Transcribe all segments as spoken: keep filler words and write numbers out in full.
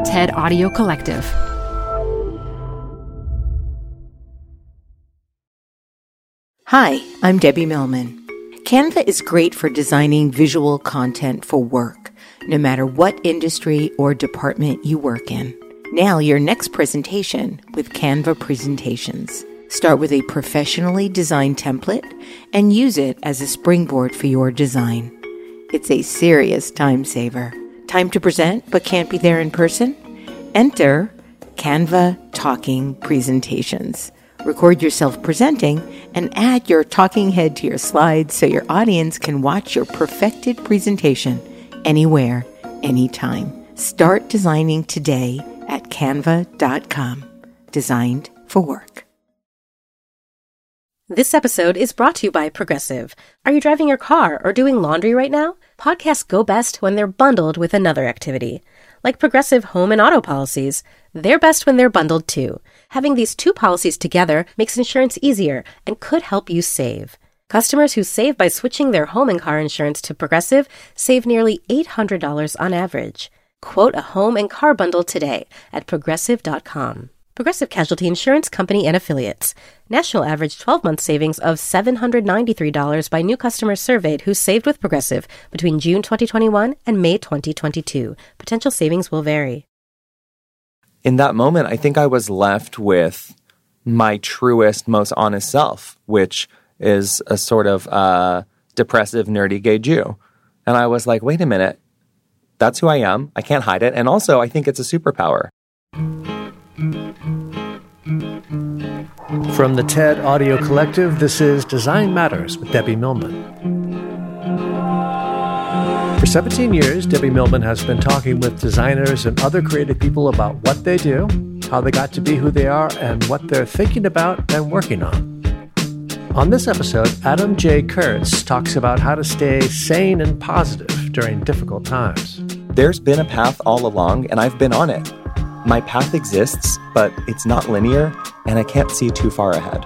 TED Audio Collective. Hi, I'm Debbie Millman. Canva is great for designing visual content for work, no matter what industry or department you work in. Nail your next presentation with Canva Presentations. Start with a professionally designed template and use it as a springboard for your design. It's a serious time saver. Time to present but can't be there in person? Enter Canva Talking Presentations. Record yourself presenting and add your talking head to your slides so your audience can watch your perfected presentation anywhere, anytime. Start designing today at canva dot com. Designed for work. This episode is brought to you by Progressive. Are you driving your car or doing laundry right now? Podcasts go best when they're bundled with another activity. Like Progressive home and auto policies, they're best when they're bundled too. Having these two policies together makes insurance easier and could help you save. Customers who save by switching their home and car insurance to Progressive save nearly eight hundred dollars on average. Quote a home and car bundle today at progressive dot com. Progressive Casualty Insurance Company and Affiliates. National average twelve-month savings of seven hundred ninety-three dollars by new customers surveyed who saved with Progressive between June twenty twenty-one and May twenty twenty-two. Potential savings will vary. In that moment, I think I was left with my truest, most honest self, which is a sort of uh, depressive, nerdy gay Jew. And I was like, wait a minute, that's who I am. I can't hide it. And also, I think it's a superpower. From the TED Audio Collective, this is Design Matters with Debbie Millman. For seventeen years, Debbie Millman has been talking with designers and other creative people about what they do, how they got to be who they are, and what they're thinking about and working on. On this episode, Adam J. Kurtz talks about how to stay sane and positive during difficult times. There's been a path all along, and I've been on it. My path exists, but it's not linear, and I can't see too far ahead.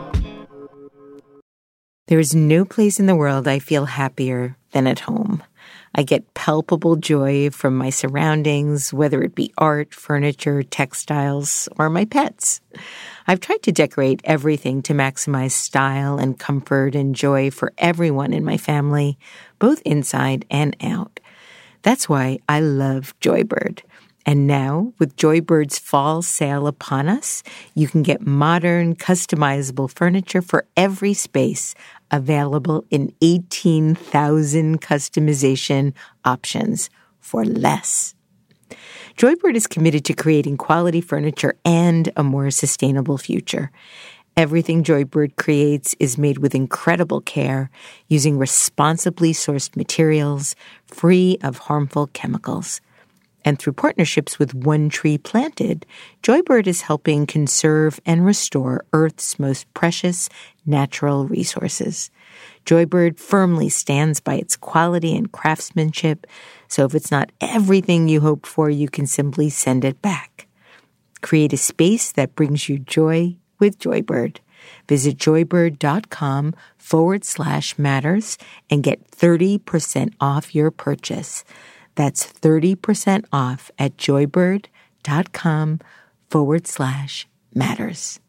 There is no place in the world I feel happier than at home. I get palpable joy from my surroundings, whether it be art, furniture, textiles, or my pets. I've tried to decorate everything to maximize style and comfort and joy for everyone in my family, both inside and out. That's why I love Joybird. And now, with Joybird's fall sale upon us, you can get modern, customizable furniture for every space, available in eighteen thousand customization options for less. Joybird is committed to creating quality furniture and a more sustainable future. Everything Joybird creates is made with incredible care, using responsibly sourced materials, free of harmful chemicals. And through partnerships with One Tree Planted, Joybird is helping conserve and restore Earth's most precious natural resources. Joybird firmly stands by its quality and craftsmanship, so if it's not everything you hoped for, you can simply send it back. Create a space that brings you joy with Joybird. Visit joybird.com forward slash matters and get thirty percent off your purchase. That's thirty percent off at joybird.com forward slash matters.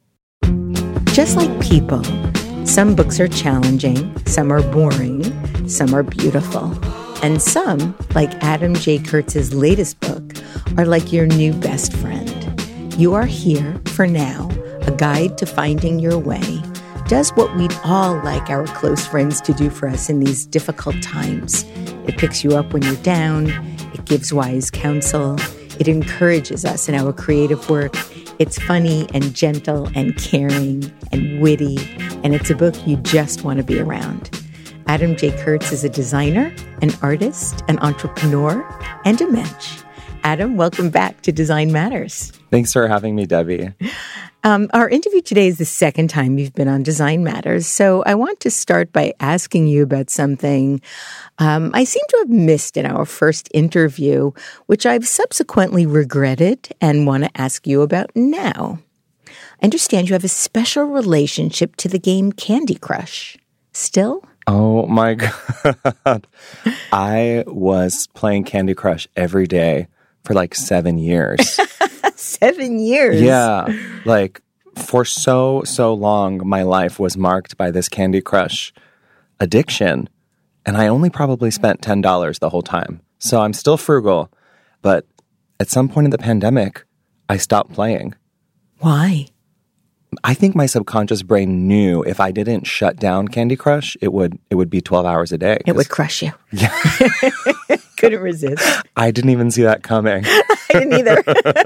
Just like people, some books are challenging, some are boring, some are beautiful, and some, like Adam J. Kurtz's latest book, are like your new best friend. You Are Here for Now, a guide to finding your way, does what we'd all like our close friends to do for us in these difficult times. It picks you up when you're down. It gives wise counsel. It encourages us in our creative work. It's funny and gentle and caring and witty, and it's a book you just want to be around. Adam J. Kurtz is a designer, an artist, an entrepreneur, and a mensch. Adam, welcome back to Design Matters. Thanks for having me, Debbie. Um, our interview today is the second time you've been on Design Matters, so I want to start by asking you about something um, I seem to have missed in our first interview, which I've subsequently regretted and want to ask you about now. I understand you have a special relationship to the game Candy Crush. Still? Oh my God. I was playing Candy Crush every day for like seven years. Seven years? Yeah. Like for so, so long, my life was marked by this Candy Crush addiction. And I only probably spent ten dollars the whole time. So I'm still frugal. But at some point in the pandemic, I stopped playing. Why? I think my subconscious brain knew if I didn't shut down Candy Crush, it would it would be twelve hours a day. It would crush you. Yeah. Couldn't resist. I didn't even see that coming. I didn't either.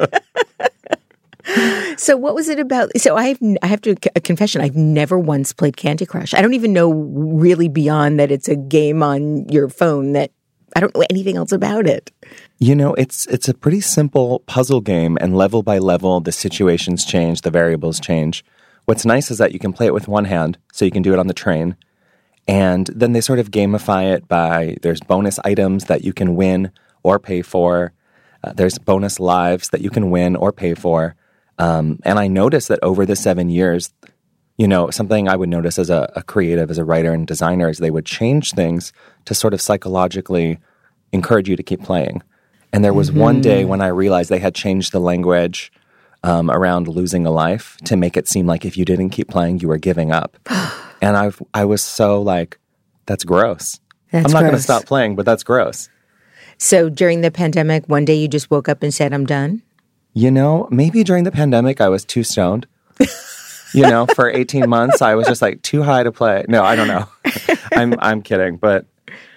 So what was it about? So I have, I have to a confession. I've never once played Candy Crush. I don't even know really beyond that it's a game on your phone that I don't know anything else about it. You know, it's it's a pretty simple puzzle game, and level by level, the situations change, the variables change. What's nice is that you can play it with one hand, so you can do it on the train. And then they sort of gamify it by, there's bonus items that you can win or pay for. Uh, there's bonus lives that you can win or pay for. Um, and I noticed that over the seven years, you know, something I would notice as a, a creative, as a writer and designer, is they would change things to sort of psychologically encourage you to keep playing. And there was mm-hmm. one day when I realized they had changed the language um, around losing a life to make it seem like if you didn't keep playing, you were giving up. And I I was so like, that's gross. That's I'm not going to gross. stop playing, but that's gross. So during the pandemic, one day you just woke up and said, I'm done? You know, maybe during the pandemic, I was too stoned. You know, for eighteen months, I was just like too high to play. No, I don't know. I'm I'm kidding. But,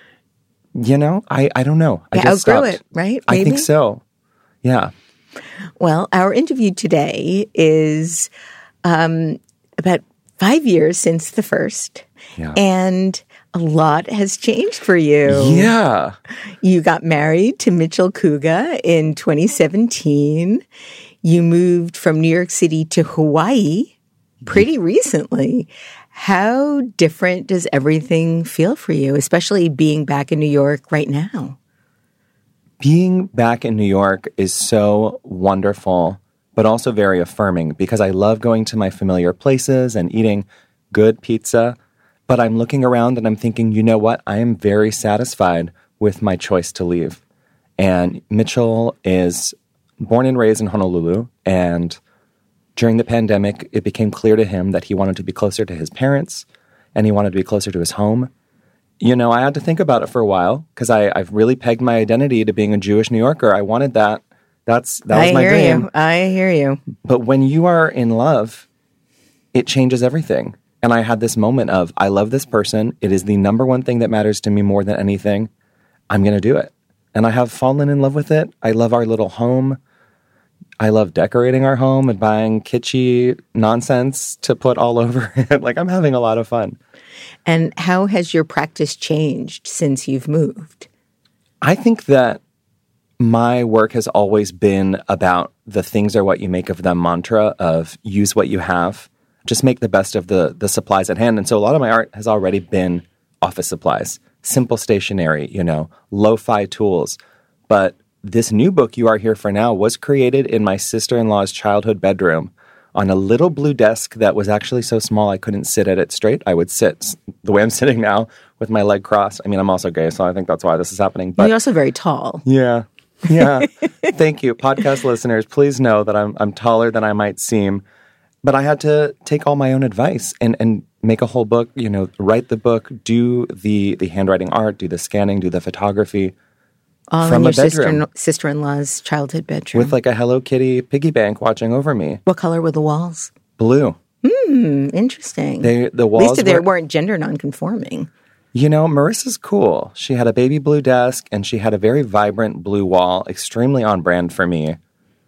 you know, I, I don't know. I Yeah, just outgrew stopped. it, right? I Maybe? think so. Yeah. Well, our interview today is um, about five years since the first. Yeah. And a lot has changed for you. Yeah. You got married to Mitchell Kuga in twenty seventeen. You moved from New York City to Hawaii pretty recently. How different does everything feel for you, especially being back in New York right now? Being back in New York is so wonderful, but also very affirming because I love going to my familiar places and eating good pizza. But I'm looking around and I'm thinking, you know what? I am very satisfied with my choice to leave. And Mitchell is born and raised in Honolulu. And during the pandemic, it became clear to him that he wanted to be closer to his parents and he wanted to be closer to his home. You know, I had to think about it for a while because I've really pegged my identity to being a Jewish New Yorker. I wanted that. That's that was I my hear dream. you. I hear you. But when you are in love, it changes everything. And I had this moment of, I love this person. It is the number one thing that matters to me more than anything. I'm going to do it. And I have fallen in love with it. I love our little home. I love decorating our home and buying kitschy nonsense to put all over it. Like, I'm having a lot of fun. And how has your practice changed since you've moved? I think that my work has always been about the things are what you make of them mantra of use what you have. Just make the best of the the supplies at hand. And so a lot of my art has already been office supplies, simple stationery, you know, lo-fi tools. But this new book, You Are Here for Now, was created in my sister-in-law's childhood bedroom on a little blue desk that was actually so small I couldn't sit at it straight. I would sit the way I'm sitting now with my leg crossed. I mean, I'm also gay, so I think that's why this is happening. But you're also very tall. Yeah. Yeah. Thank you. Podcast listeners, please know that I'm I'm taller than I might seem. But I had to take all my own advice and, and make a whole book, you know, write the book, do the, the handwriting art, do the scanning, do the photography. All from in your a bedroom sister, sister-in-law's childhood bedroom. with like a Hello Kitty piggy bank watching over me. What color were the walls? Blue. Hmm, interesting. They the At walls least they were, weren't gender nonconforming. You know, Marissa's cool. She had a baby blue desk and she had a very vibrant blue wall, extremely on brand for me.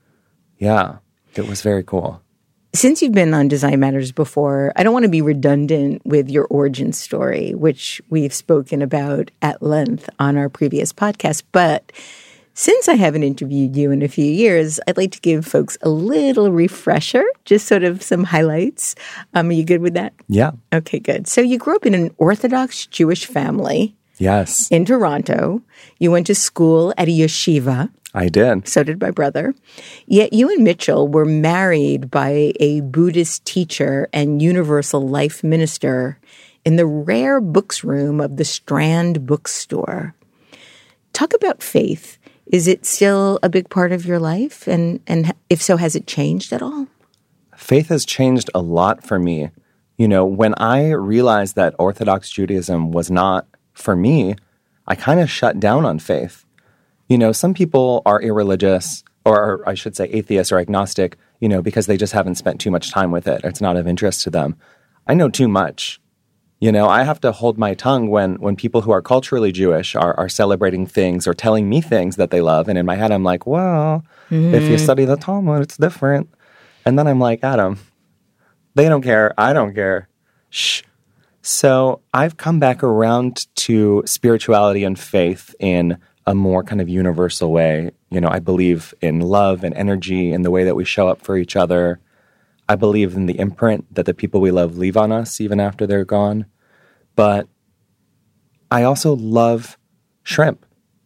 Yeah, it was very cool. Since you've been on Design Matters before, I don't want to be redundant with your origin story, which we've spoken about at length on our previous podcast. But since I haven't interviewed you in a few years, I'd like to give folks a little refresher, just sort of some highlights. Um, are you good with that? Yeah. Okay, good. So you grew up in an Orthodox Jewish family Yes, in Toronto. You went to school at a yeshiva. I did. So did my brother. Yet you and Mitchell were married by a Buddhist teacher and universal life minister in the rare books room of the Strand bookstore. Talk about faith. Is it still a big part of your life? And, and if so, has it changed at all? Faith has changed a lot for me. You know, when I realized that Orthodox Judaism was not for me, I kind of shut down on faith. You know, some people are irreligious, or I should say atheist or agnostic, you know, because they just haven't spent too much time with it. It's not of interest to them. I know too much. You know, I have to hold my tongue when, when people who are culturally Jewish are, are celebrating things or telling me things that they love. And in my head, I'm like, well, mm-hmm. if you study the Talmud, it's different. And then I'm like, Adam, they don't care. I don't care. Shh. So I've come back around to spirituality and faith in a more kind of universal way. You know, I believe in love and energy and the way that we show up for each other. I believe in the imprint that the people we love leave on us even after they're gone. But I also love shrimp.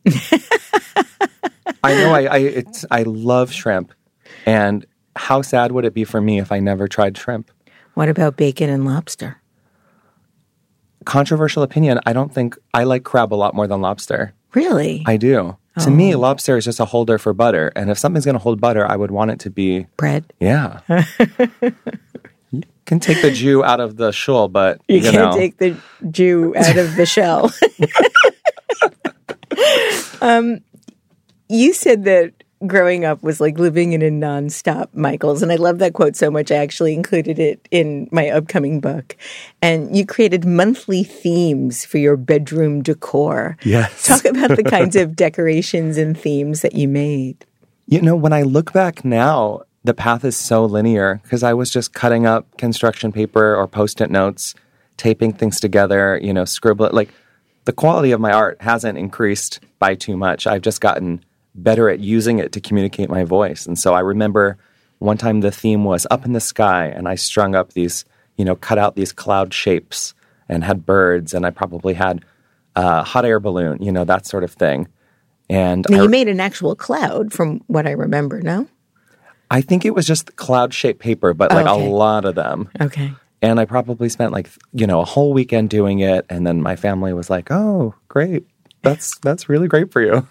I know I I, it's, I love shrimp. And how sad would it be for me if I never tried shrimp? What about bacon and lobster? Controversial opinion. I don't think I like crab a lot more than lobster. Really? I do. Oh. To me, lobster is just a holder for butter. And if something's going to hold butter, I would want it to be... bread? Yeah. You can take the Jew out of the shul, but, you, you can't know. take the Jew out of the shell. um, you said that growing up was like living in a nonstop Michaels. And I love that quote so much. I actually included it in my upcoming book. And you created monthly themes for your bedroom decor. Yes. Talk about the kinds of decorations and themes that you made. You know, when I look back now, the path is so linear because I was just cutting up construction paper or Post-it notes, taping things together, you know, scribbling. Like, the quality of my art hasn't increased by too much. I've just gotten better at using it to communicate my voice. And so I remember one time the theme was up in the sky, and I strung up these, you know, cut out these cloud shapes and had birds, and I probably had a hot air balloon, you know, that sort of thing. And now, I, you made an actual cloud from what I remember, no? I think it was just cloud-shaped paper, but like okay. a lot of them. Okay. And I probably spent like, you know, a whole weekend doing it, and then my family was like, oh, great. That's that's really great for you.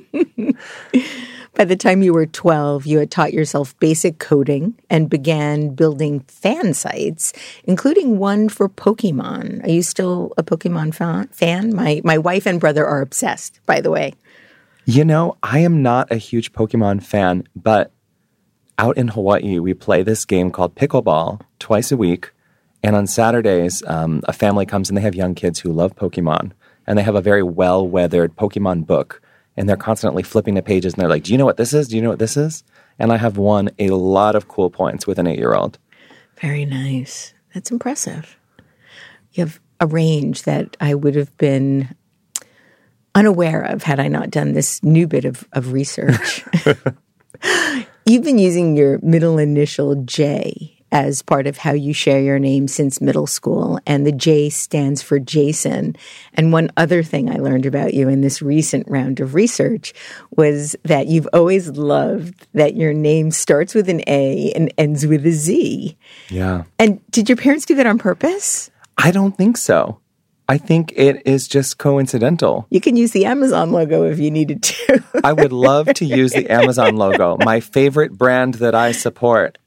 By the time you were twelve, you had taught yourself basic coding and began building fan sites, including one for Pokemon. Are you still a Pokemon fa- fan? My my wife and brother are obsessed, by the way. You know, I am not a huge Pokemon fan, but out in Hawaii, we play this game called pickleball twice a week. And on Saturdays, um, a family comes and they have young kids who love Pokemon. And they have a very well-weathered Pokemon book. And they're constantly flipping the pages. And they're like, do you know what this is? Do you know what this is? And I have won a lot of cool points with an eight-year-old. Very nice. That's impressive. You have a range that I would have been unaware of had I not done this new bit of, of research. You've been using your middle initial J as part of how you share your name since middle school, and the J stands for Jason. And one other thing I learned about you in this recent round of research was that you've always loved that your name starts with an A and ends with a Z. Yeah. And did your parents do that on purpose? I don't think so. I think it is just coincidental. You can use the Amazon logo if you needed to. I would love to use the Amazon logo, my favorite brand that I support.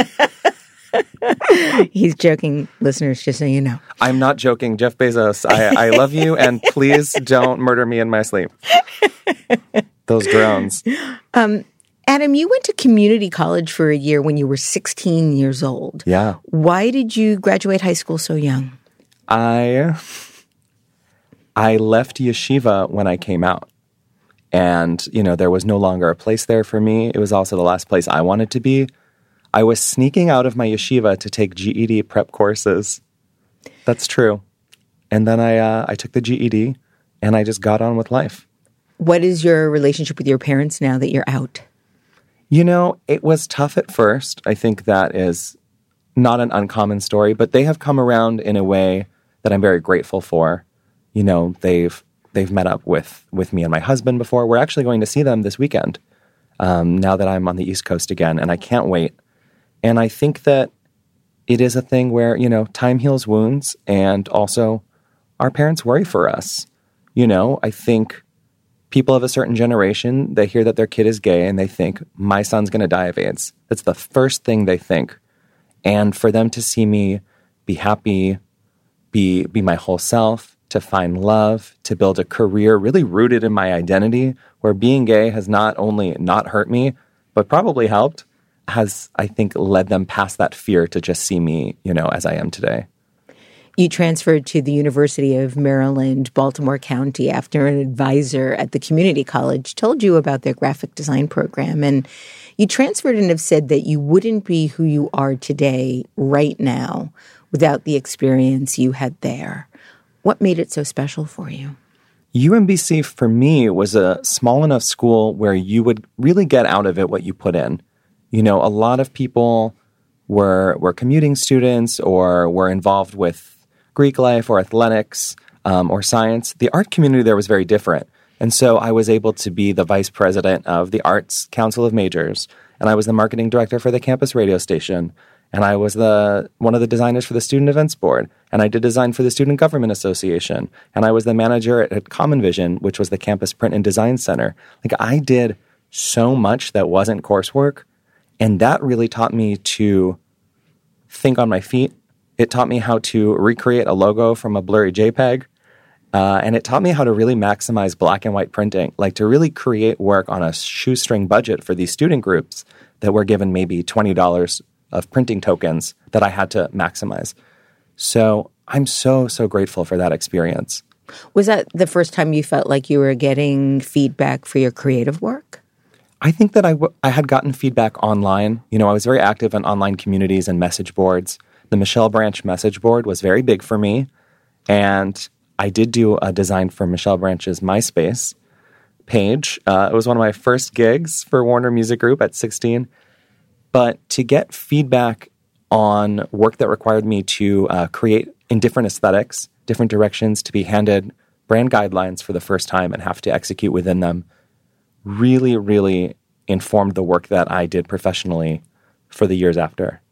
He's joking, listeners, just so you know. I'm not joking. Jeff Bezos, I, I love you, and please don't murder me in my sleep. Those drones. Um, Adam, you went to community college for a year when you were sixteen years old. Yeah. Why did you graduate high school so young? I I left yeshiva when I came out. And, you know, there was no longer a place there for me. It was also the last place I wanted to be. I was sneaking out of my yeshiva to take G E D prep courses. That's true. And then I uh, I took the G E D, and I just got on with life. What is your relationship with your parents now that you're out? You know, it was tough at first. I think that is not an uncommon story, but they have come around in a way that I'm very grateful for. You know, they've they've met up with, with me and my husband before. We're actually going to see them this weekend, um, now that I'm on the East Coast again, and I can't wait. And I think that it is a thing where, you know, time heals wounds, and also our parents worry for us. You know, I think people of a certain generation, they hear that their kid is gay and they think, my son's going to die of AIDS. That's the first thing they think. And for them to see me be happy, be be my whole self, to find love, to build a career really rooted in my identity, where being gay has not only not hurt me, but probably helped, has, I think, led them past that fear to just see me, you know, as I am today. You transferred to the University of Maryland, Baltimore County, after an advisor at the community college told you about their graphic design program. And you transferred and have said that you wouldn't be who you are today, right now, without the experience you had there. What made it so special for you? U M B C, for me, was a small enough school where you would really get out of it what you put in. You know, a lot of people were were commuting students or were involved with Greek life or athletics um, or science. The art community there was very different. And so I was able to be the vice president of the Arts Council of Majors, and I was the marketing director for the campus radio station, and I was the one of the designers for the Student Events Board, and I did design for the Student Government Association, and I was the manager at, at Common Vision, which was the campus print and design center. Like, I did so much that wasn't coursework, and that really taught me to think on my feet. It taught me how to recreate a logo from a blurry JPEG. Uh, and it taught me how to really maximize black and white printing, like to really create work on a shoestring budget for these student groups that were given maybe twenty dollars of printing tokens that I had to maximize. So I'm so, so grateful for that experience. Was that the first time you felt like you were getting feedback for your creative work? I think that I, w- I had gotten feedback online. You know, I was very active in online communities and message boards. The Michelle Branch message board was very big for me. And I did do a design for Michelle Branch's MySpace page. Uh, it was one of my first gigs for Warner Music Group at sixteen. But to get feedback on work that required me to uh, create in different aesthetics, different directions, to be handed brand guidelines for the first time and have to execute within them, really, really informed the work that I did professionally for the years after.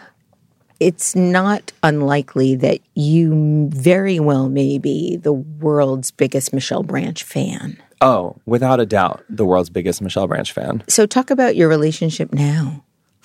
It's not unlikely that you very well may be the world's biggest Michelle Branch fan. Oh, without a doubt, the world's biggest Michelle Branch fan. So talk about your relationship now.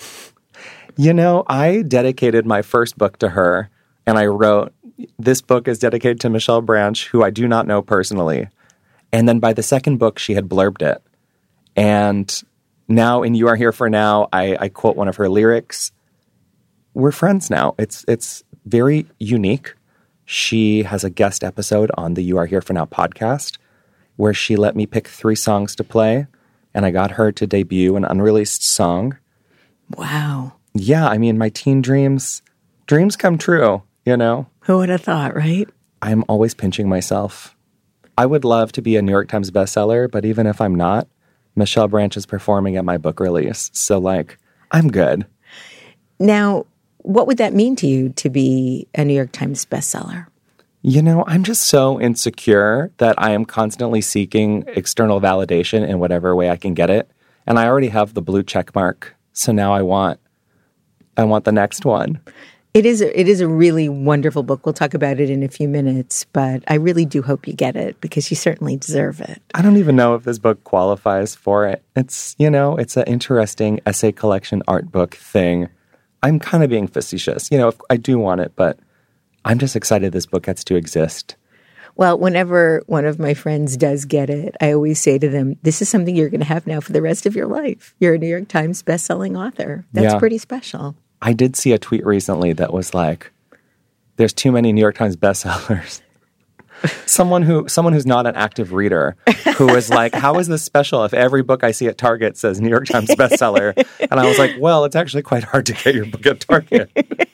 You know, I dedicated my first book to her, and I wrote, this book is dedicated to Michelle Branch, who I do not know personally. And then by the second book, she had blurbed it. And now in You Are Here For Now, I, I quote one of her lyrics. We're friends now. It's it's very unique. She has a guest episode on the You Are Here For Now podcast where she let me pick three songs to play, and I got her to debut an unreleased song. Wow. Yeah, I mean, my teen dreams, dreams come true, you know? Who would have thought, right? I'm always pinching myself. I would love to be a New York Times bestseller, but even if I'm not, Michelle Branch is performing at my book release. So, like, I'm good. Now, what would that mean to you to be a New York Times bestseller? You know, I'm just so insecure that I am constantly seeking external validation in whatever way I can get it. And I already have the blue check mark. So now I want, I want the next one. It is a, it is a really wonderful book. We'll talk about it in a few minutes, but I really do hope you get it because you certainly deserve it. I don't even know if this book qualifies for it. It's, you know, it's an interesting essay collection art book thing. I'm kind of being facetious. You know, if I do want it, but I'm just excited this book gets to exist. Well, whenever one of my friends does get it, I always say to them, this is something you're going to have now for the rest of your life. You're a New York Times bestselling author. That's yeah. pretty special. I did see a tweet recently that was like, there's too many New York Times bestsellers. someone who someone who's not an active reader who was like, how is this special if every book I see at Target says New York Times bestseller? And I was like, well, it's actually quite hard to get your book at Target.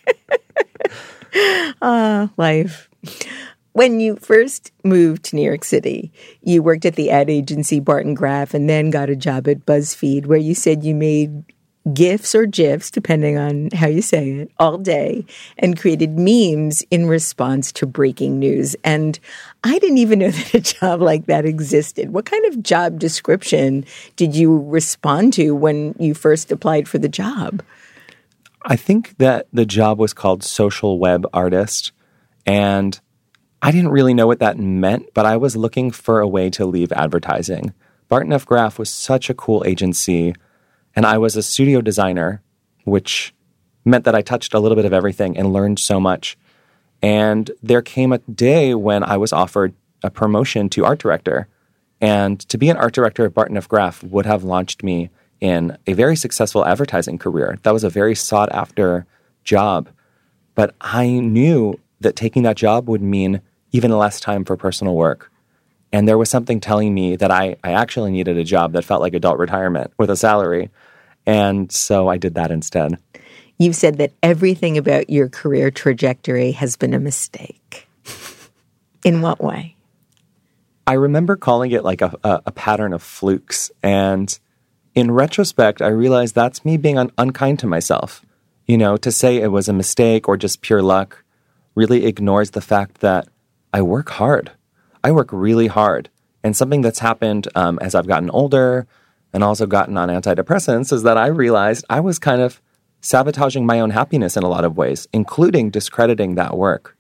Ah, uh, life. When you first moved to New York City, you worked at the ad agency Barton Graff and then got a job at BuzzFeed where you said you made GIFs or GIFs, depending on how you say it, all day and created memes in response to breaking news. And I didn't even know that a job like that existed. What kind of job description did you respond to when you first applied for the job? I think that the job was called social web artist. And I didn't really know what that meant, but I was looking for a way to leave advertising. Barton F. Graf was such a cool agency, and I was a studio designer, which meant that I touched a little bit of everything and learned so much. And there came a day when I was offered a promotion to art director. And to be an art director at Barton F. Graf would have launched me in a very successful advertising career. That was a very sought-after job. But I knew that taking that job would mean even less time for personal work. And there was something telling me that I, I actually needed a job that felt like adult retirement with a salary. And so I did that instead. You've said that everything about your career trajectory has been a mistake. In what way? I remember calling it like a, a, a pattern of flukes. And in retrospect, I realized that's me being un- unkind to myself. You know, to say it was a mistake or just pure luck really ignores the fact that I work hard. I work really hard. And something that's happened um, as I've gotten older and also gotten on antidepressants is that I realized I was kind of sabotaging my own happiness in a lot of ways, including discrediting that work.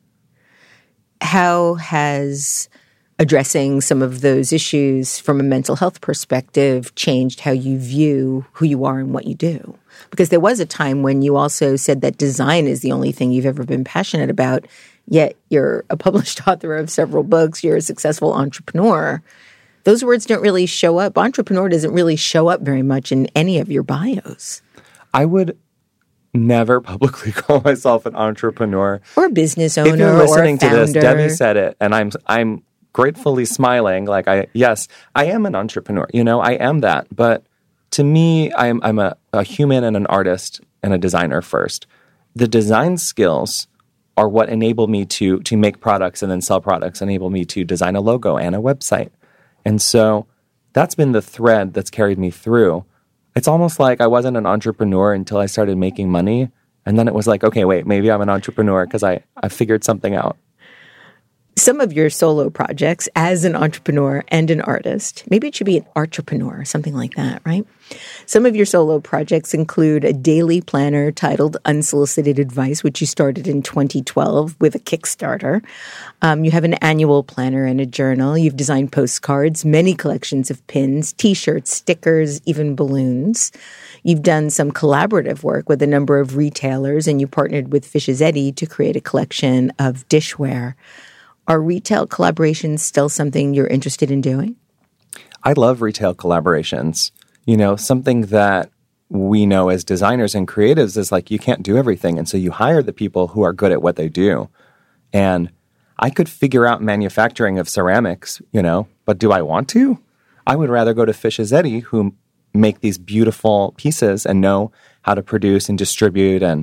How has addressing some of those issues from a mental health perspective changed how you view who you are and what you do? Because there was a time when you also said that design is the only thing you've ever been passionate about, yet you're a published author of several books, you're a successful entrepreneur. Those words don't really show up. Entrepreneur doesn't really show up very much in any of your bios. I would never publicly call myself an entrepreneur. Or a business owner, if you're listening or a founder. to this, Debbie said it, and I'm I'm gratefully smiling. Like, I yes, I am an entrepreneur. You know, I am that. But to me, I'm I'm a, a human and an artist and a designer first. The design skills are what enable me to to make products and then sell products, enable me to design a logo and a website. And so that's been the thread that's carried me through. It's almost like I wasn't an entrepreneur until I started making money. And then it was like, okay, wait, maybe I'm an entrepreneur because I, I figured something out. Some of your solo projects as an entrepreneur and an artist, maybe it should be an entrepreneur, something like that, right? Some of your solo projects include a daily planner titled Unsolicited Advice, which you started in twenty twelve with a Kickstarter. Um, you have an annual planner and a journal. You've designed postcards, many collections of pins, T-shirts, stickers, even balloons. You've done some collaborative work with a number of retailers, and you partnered with Fischizetti to create a collection of dishware. Are retail collaborations still something you're interested in doing? I love retail collaborations. You know, something that we know as designers and creatives is like you can't do everything. And so you hire the people who are good at what they do. And I could figure out manufacturing of ceramics, you know, but do I want to? I would rather go to Fischizetti, who make these beautiful pieces and know how to produce and distribute. And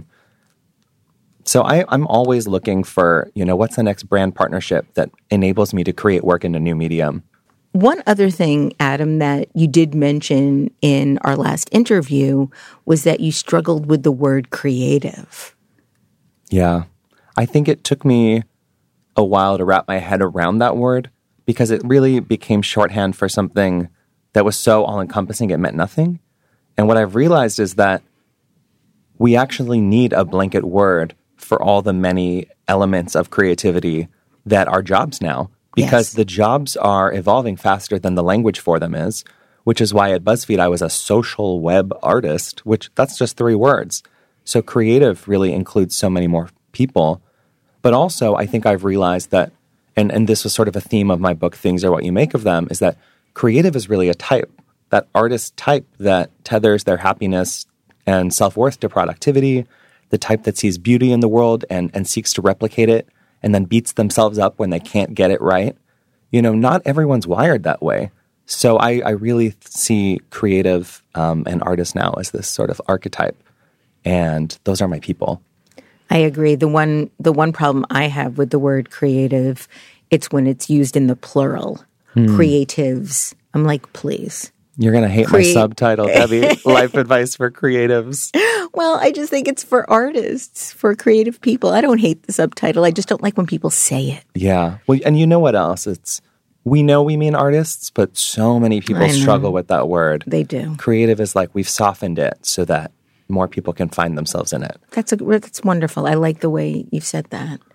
so I, I'm always looking for, you know, what's the next brand partnership that enables me to create work in a new medium. One other thing, Adam, that you did mention in our last interview was that you struggled with the word creative. Yeah. I think it took me a while to wrap my head around that word because it really became shorthand for something that was so all-encompassing it meant nothing. And what I've realized is that we actually need a blanket word for all the many elements of creativity that are jobs now. Because yes. The jobs are evolving faster than the language for them is, which is why at BuzzFeed I was a social web artist, which that's just three words. So creative really includes so many more people. But also I think I've realized that, and, and this was sort of a theme of my book, Things Are What You Make of Them, is that creative is really a type, that artist type that tethers their happiness and self-worth to productivity, the type that sees beauty in the world and, and seeks to replicate it and then beats themselves up when they can't get it right. You know, not everyone's wired that way. So I, I really see creative um, and artists now as this sort of archetype. And those are my people. I agree. The one the one problem I have with the word creative, it's when it's used in the plural. Hmm. Creatives. I'm like, please. You're going to hate Cre- my subtitle, Debbie. Life advice for creatives. Well, I just think it's for artists, for creative people. I don't hate the subtitle. I just don't like when people say it. Yeah. Well, and you know what else? It's we know we mean artists, but so many people struggle with that word. They do. Creative is like we've softened it so that more people can find themselves in it. That's a, that's wonderful. I like the way you've said that.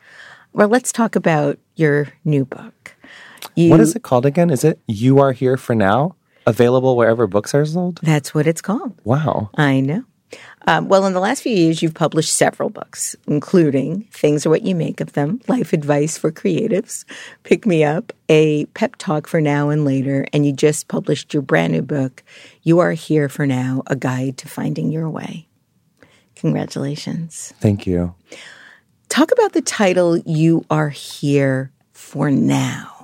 Well, let's talk about your new book. You, what is it called again? Is it You Are Here for Now? Available wherever books are sold? That's what it's called. Wow. I know. Um, well, in the last few years, you've published several books, including Things Are What You Make of Them, Life Advice for Creatives, Pick Me Up, A Pep Talk for Now and Later, and you just published your brand new book, You Are Here for Now, A Guide to Finding Your Way. Congratulations. Thank you. Talk about the title, You Are Here for Now.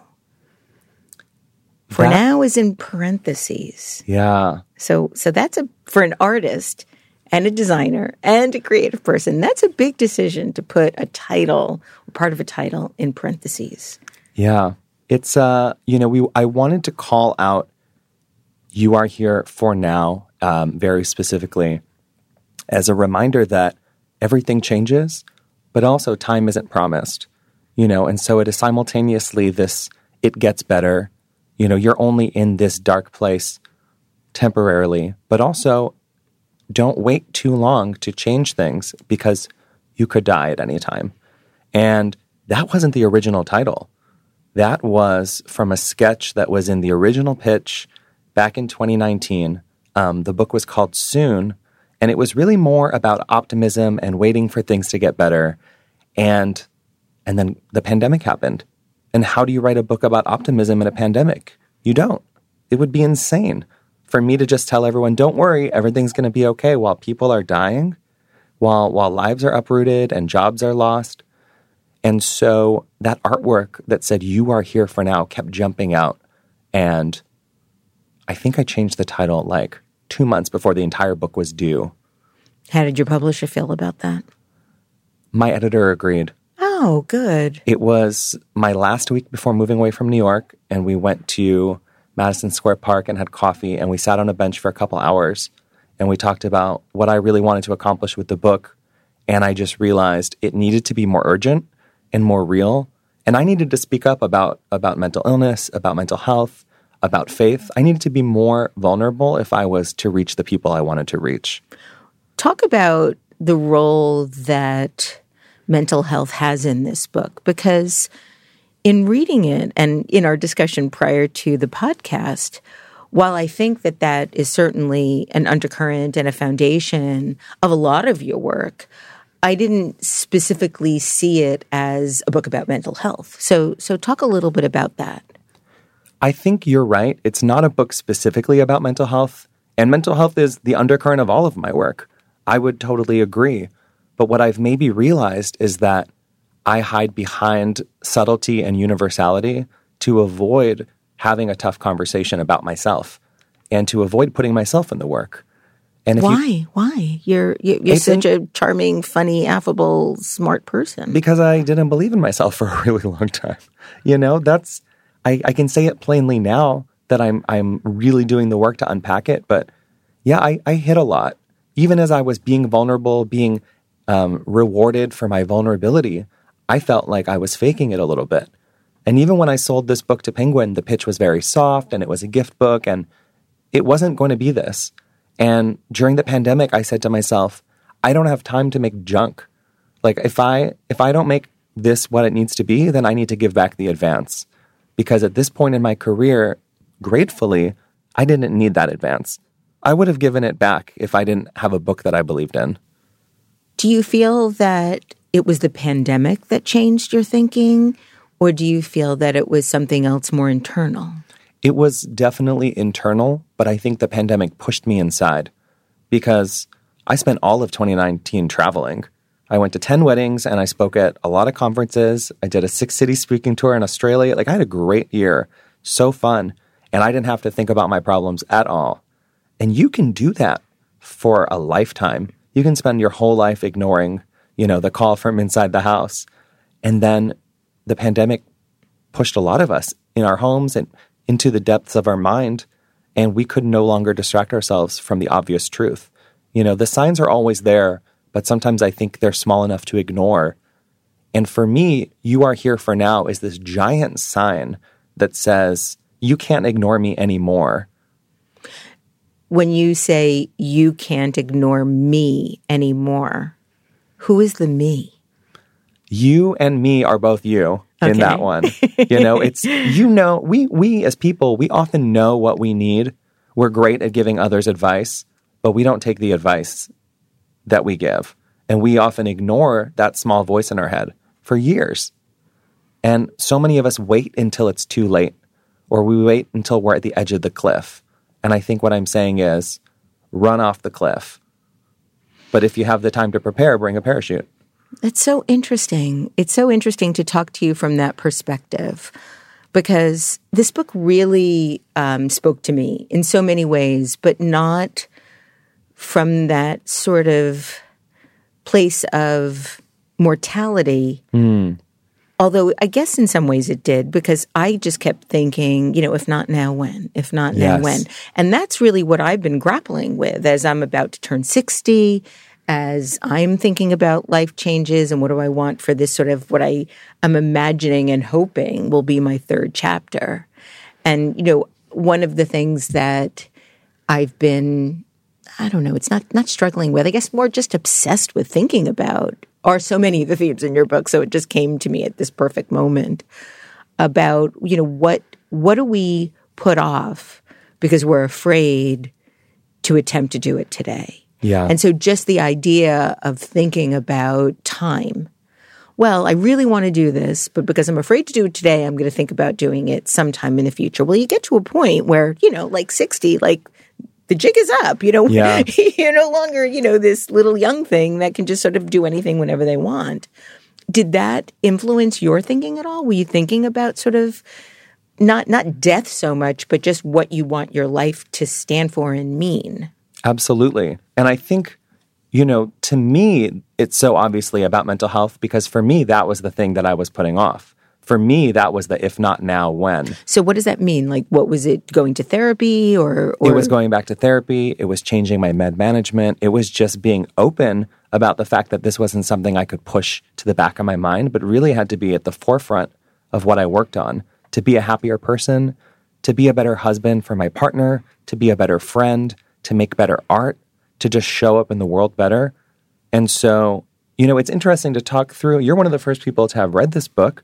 For that, now is in parentheses. Yeah. So so that's a for an artist and a designer and a creative person, that's a big decision to put a title, part of a title, in parentheses. Yeah. It's, uh, you know, we I wanted to call out You Are Here for Now um, very specifically as a reminder that everything changes, but also time isn't promised, you know, and so it is simultaneously this, it gets better, you know, you're only in this dark place temporarily, but also don't wait too long to change things because you could die at any time. And that wasn't the original title. That was from a sketch that was in the original pitch back in twenty nineteen. Um, the book was called Soon, and it was really more about optimism and waiting for things to get better. And and then the pandemic happened. And how do you write a book about optimism in a pandemic? You don't. It would be insane for me to just tell everyone, don't worry, everything's going to be okay while people are dying, while while lives are uprooted and jobs are lost. And so that artwork that said, You Are Here for Now, kept jumping out. And I think I changed the title like two months before the entire book was due. How did your publisher feel about that? My editor agreed. Oh, good. It was my last week before moving away from New York, and we went to Madison Square Park and had coffee, and we sat on a bench for a couple hours, and we talked about what I really wanted to accomplish with the book, and I just realized it needed to be more urgent and more real, and I needed to speak up about, about mental illness, about mental health, about faith. I needed to be more vulnerable if I was to reach the people I wanted to reach. Talk about the role that mental health has in this book, because in reading it and in our discussion prior to the podcast, while I think that that is certainly an undercurrent and a foundation of a lot of your work, I didn't specifically see it as a book about mental health. So, so talk a little bit about that. I think you're right. It's not a book specifically about mental health, and mental health is the undercurrent of all of my work. I would totally agree. But what I've maybe realized is that I hide behind subtlety and universality to avoid having a tough conversation about myself and to avoid putting myself in the work. And if Why? You, Why? You're you're, you're such a charming, funny, affable, smart person. Because I didn't believe in myself for a really long time. You know, that's I, I can say it plainly now that I'm I'm really doing the work to unpack it. But yeah, I, I hid a lot. Even as I was being vulnerable, being um, rewarded for my vulnerability, I felt like I was faking it a little bit. And even when I sold this book to Penguin, the pitch was very soft and it was a gift book and it wasn't going to be this. And during the pandemic, I said to myself, I don't have time to make junk. Like if I if I don't make this what it needs to be, then I need to give back the advance. Because at this point in my career, gratefully, I didn't need that advance. I would have given it back if I didn't have a book that I believed in. Do you feel that it was the pandemic that changed your thinking, or do you feel that it was something else more internal? It was definitely internal, but I think the pandemic pushed me inside because I spent all of twenty nineteen traveling. I went to ten weddings and I spoke at a lot of conferences. I did a six-city speaking tour in Australia. Like I had a great year, so fun, and I didn't have to think about my problems at all. And you can do that for a lifetime. You can spend your whole life ignoring, you know, the call from inside the house. And then the pandemic pushed a lot of us in our homes and into the depths of our mind, and we could no longer distract ourselves from the obvious truth. You know, the signs are always there, but sometimes I think they're small enough to ignore. And for me, You Are Here for Now is this giant sign that says, you can't ignore me anymore. When you say you can't ignore me anymore, who is the me? you and me are both you in Okay. that one. You know, it's, you know, we, we as people, we often know what we need. We're great at giving others advice, but we don't take the advice that we give. And we often ignore that small voice in our head for years. And so many of us wait until it's too late, or we wait until we're at the edge of the cliff. And I think what I'm saying is run off the cliff. But if you have the time to prepare, bring a parachute. It's so interesting. It's so interesting to talk to you from that perspective, because this book really um, spoke to me in so many ways, but not from that sort of place of mortality. Mm. Although I guess in some ways it did, because I just kept thinking, you know, if not now, when? If not now, Yes. when? And that's really what I've been grappling with as I'm about to turn sixty, as I'm thinking about life changes and what do I want for this sort of what I am imagining and hoping will be my third chapter. And, you know, one of the things that I've been, I don't know, it's not not struggling with, I guess more just obsessed with thinking about are so many of the themes in your book. So it just came to me at this perfect moment about, you know, what what do we put off because we're afraid to attempt to do it today? Yeah. And so just the idea of thinking about time. Well, I really want to do this, but because I'm afraid to do it today, I'm going to think about doing it sometime in the future. Well, you get to a point where, you know, like sixty, like the jig is up, you know, Yeah. you're no longer, you know, this little young thing that can just sort of do anything whenever they want. Did that influence your thinking at all? Were you thinking about sort of not not death so much, but just what you want your life to stand for and mean? Absolutely. And I think, you know, to me, it's so obviously about mental health because for me, that was the thing that I was putting off. For me, that was the if not now, when. So what does that mean? Like, what was it, going to therapy or, or? It was going back to therapy. It was changing my med management. It was just being open about the fact that this wasn't something I could push to the back of my mind, but really had to be at the forefront of what I worked on to be a happier person, to be a better husband for my partner, to be a better friend, to make better art, to just show up in the world better. And so, you know, it's interesting to talk through. You're one of the first people to have read this book.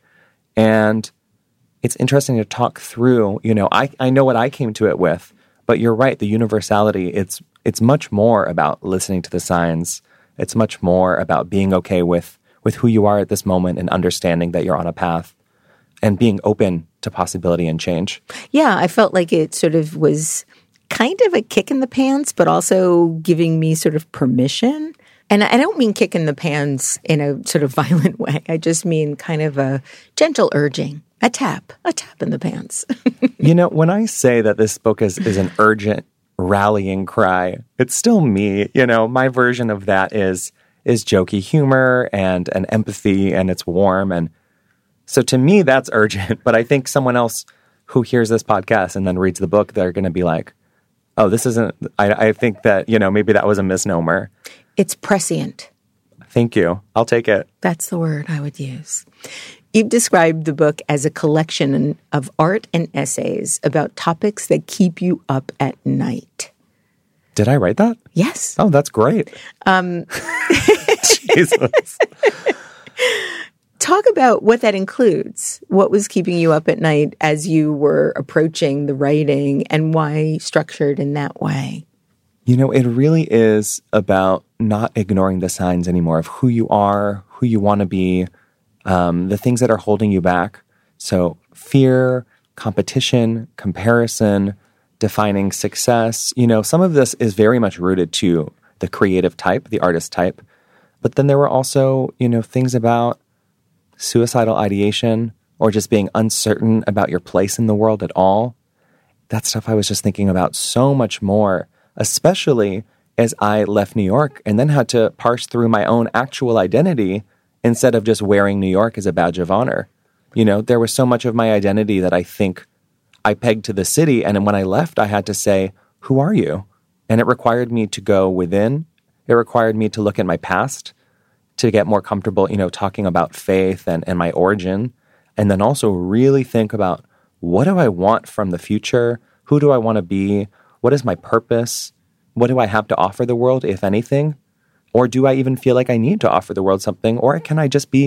And it's interesting to talk through, you know, I, I know what I came to it with, but you're right, the universality, it's it's much more about listening to the signs. It's much more about being okay with, with who you are at this moment and understanding that you're on a path and being open to possibility and change. Yeah, I felt like it sort of was kind of a kick in the pants, but also giving me sort of permission. And I don't mean kick in the pants in a sort of violent way. I just mean kind of a gentle urging, a tap, a tap in the pants. You know, when I say that this book is, is an urgent rallying cry, it's still me. You know, my version of that is is jokey humor and, and empathy, and it's warm. And so to me, that's urgent. But I think someone else who hears this podcast and then reads the book, they're going to be like, oh, this isn't, I, I think that, you know, maybe that was a misnomer. It's prescient. Thank you. I'll take it. That's the word I would use. You've described the book as a collection of art and essays about topics that keep you up at night. Did I write that? Yes. Oh, that's great. Um, Jesus. Talk about what that includes. What was keeping you up at night as you were approaching the writing and why structured in that way? You know, it really is about not ignoring the signs anymore of who you are, who you want to be, um, the things that are holding you back. So fear, competition, comparison, defining success. You know, some of this is very much rooted to the creative type, the artist type. But then there were also, you know, things about suicidal ideation or just being uncertain about your place in the world at all. That stuff I was just thinking about so much more, especially as I left New York and then had to parse through my own actual identity instead of just wearing New York as a badge of honor. You know, there was so much of my identity that I think I pegged to the city. And when I left, I had to say, who are you? And it required me to go within. It required me to look at my past, to get more comfortable, you know, talking about faith and, and my origin. And then also really think about, what do I want from the future? Who do I want to be? What is my purpose? What do I have to offer the world, if anything? Or do I even feel like I need to offer the world something? Or can I just be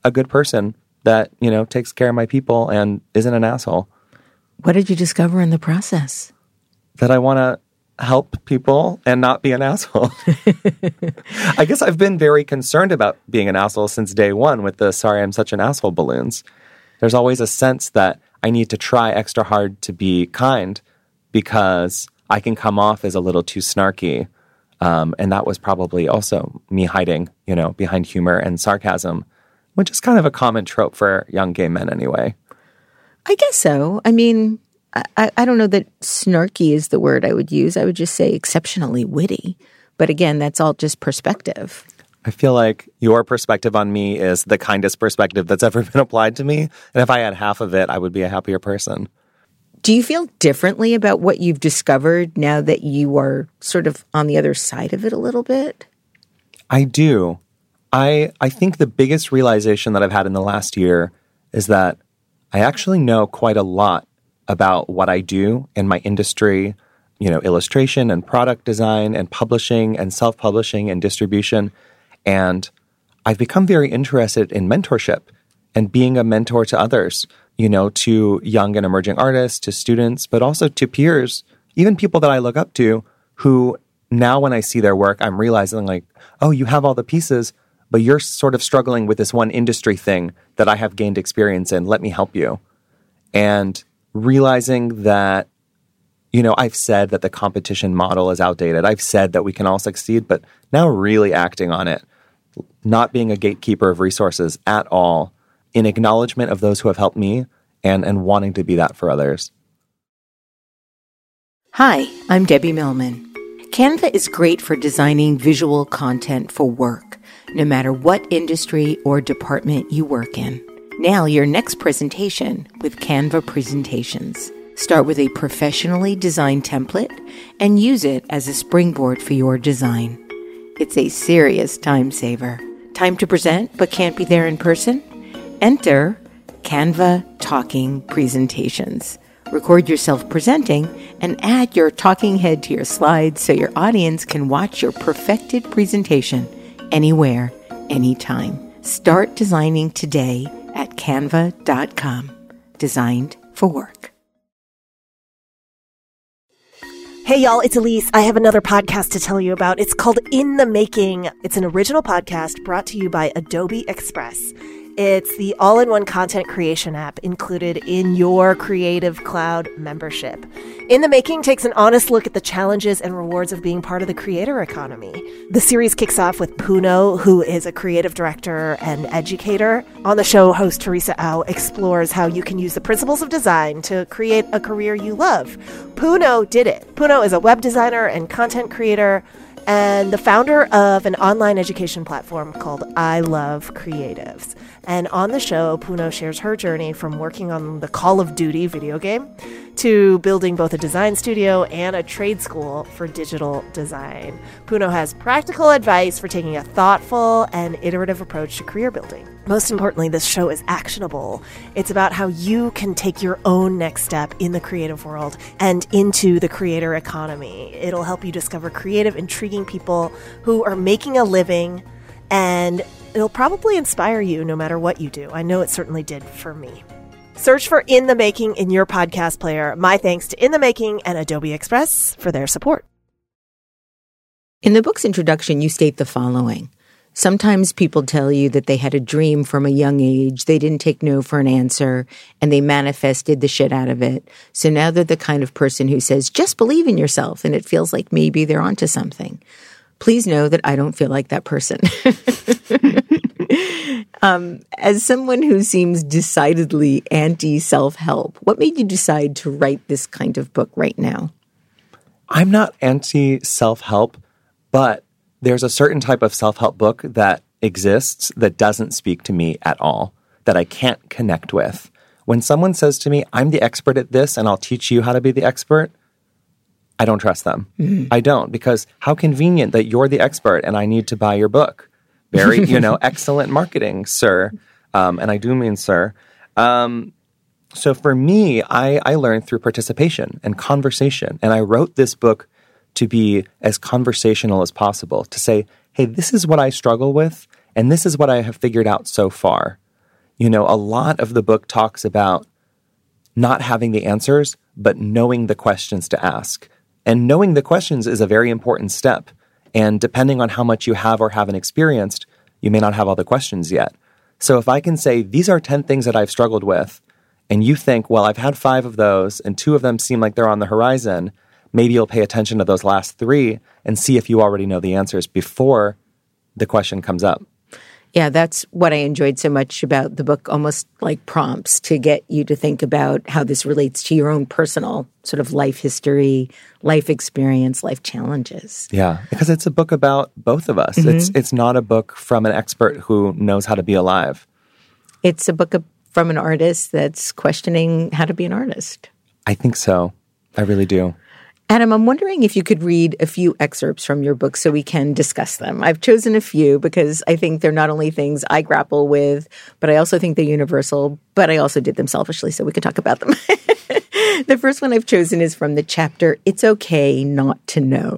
a good person that, you know, takes care of my people and isn't an asshole. What did you discover in the process? That I want to help people and not be an asshole. I guess I've been very concerned about being an asshole since day one with the sorry I'm such an asshole balloons. There's always a sense that I need to try extra hard to be kind because I can come off as a little too snarky. Um, and that was probably also me hiding, you know, behind humor and sarcasm, which is kind of a common trope for young gay men anyway. I guess so. I mean, I, I don't know that snarky is the word I would use. I would just say exceptionally witty. But again, that's all just perspective. I feel like your perspective on me is the kindest perspective that's ever been applied to me. And if I had half of it, I would be a happier person. Do you feel differently about what you've discovered now that you are sort of on the other side of it a little bit? I do. I I think the biggest realization that I've had in the last year is that I actually know quite a lot about what I do in my industry, you know, illustration and product design and publishing and self-publishing and distribution. And I've become very interested in mentorship and being a mentor to others, you know, to young and emerging artists, to students, but also to peers, even people that I look up to who now when I see their work, I'm realizing like, oh, you have all the pieces, but you're sort of struggling with this one industry thing that I have gained experience in. Let me help you. And realizing that, you know, I've said that the competition model is outdated. I've said that we can all succeed, but now really acting on it, not being a gatekeeper of resources at all, in acknowledgement of those who have helped me and, and wanting to be that for others. Hi, I'm Debbie Millman. Canva is great for designing visual content for work, no matter what industry or department you work in. Nail your next presentation with Canva Presentations. Start with a professionally designed template and use it as a springboard for your design. It's a serious time saver. Time to present but can't be there in person? Enter Canva Talking Presentations. Record yourself presenting and add your talking head to your slides so your audience can watch your perfected presentation anywhere, anytime. Start designing today at canva dot com. Designed for work. Hey y'all, it's Elise. I have another podcast to tell you about. It's called In the Making. It's an original podcast brought to you by Adobe Express. It's the all-in-one content creation app included in your Creative Cloud membership. In the Making takes an honest look at the challenges and rewards of being part of the creator economy. The series kicks off with Puno, who is a creative director and educator. On the show, host Teresa Au explores how you can use the principles of design to create a career you love. Puno did it. Puno is a web designer and content creator and the founder of an online education platform called I Love Creatives. And on the show, Puno shares her journey from working on the Call of Duty video game to building both a design studio and a trade school for digital design. Puno has practical advice for taking a thoughtful and iterative approach to career building. Most importantly, this show is actionable. It's about how you can take your own next step in the creative world and into the creator economy. It'll help you discover creative, intriguing people who are making a living, and it'll probably inspire you no matter what you do. I know it certainly did for me. Search for In the Making in your podcast player. My thanks to In the Making and Adobe Express for their support. In the book's introduction, you state the following. Sometimes people tell you that they had a dream from a young age, they didn't take no for an answer, and they manifested the shit out of it. So now they're the kind of person who says, just believe in yourself, and it feels like maybe they're onto something. Please know that I don't feel like that person. um, as someone who seems decidedly anti-self-help, what made you decide to write this kind of book right now? I'm not anti-self-help, but there's a certain type of self-help book that exists that doesn't speak to me at all, that I can't connect with. When someone says to me, I'm the expert at this and I'll teach you how to be the expert, I don't trust them. Mm-hmm. I don't, because how convenient that you're the expert and I need to buy your book. Very, you know, excellent marketing, sir. Um, and I do mean sir. Um, so for me, I, I learned through participation and conversation. And I wrote this book to be as conversational as possible, to say, hey, this is what I struggle with, and this is what I have figured out so far. You know, a lot of the book talks about not having the answers, but knowing the questions to ask. And knowing the questions is a very important step. And depending on how much you have or haven't experienced, you may not have all the questions yet. So if I can say, these are ten things that I've struggled with, and you think, well, I've had five of those, and two of them seem like they're on the horizon, maybe you'll pay attention to those last three and see if you already know the answers before the question comes up. Yeah, that's what I enjoyed so much about the book, almost like prompts to get you to think about how this relates to your own personal sort of life history, life experience, life challenges. Yeah, because it's a book about both of us. Mm-hmm. It's it's not a book from an expert who knows how to be alive. It's a book from an artist that's questioning how to be an artist. I think so. I really do. Adam, I'm wondering if you could read a few excerpts from your book so we can discuss them. I've chosen a few because I think they're not only things I grapple with, but I also think they're universal, but I also did them selfishly, so we can talk about them. The first one I've chosen is from the chapter, It's Okay Not to Know.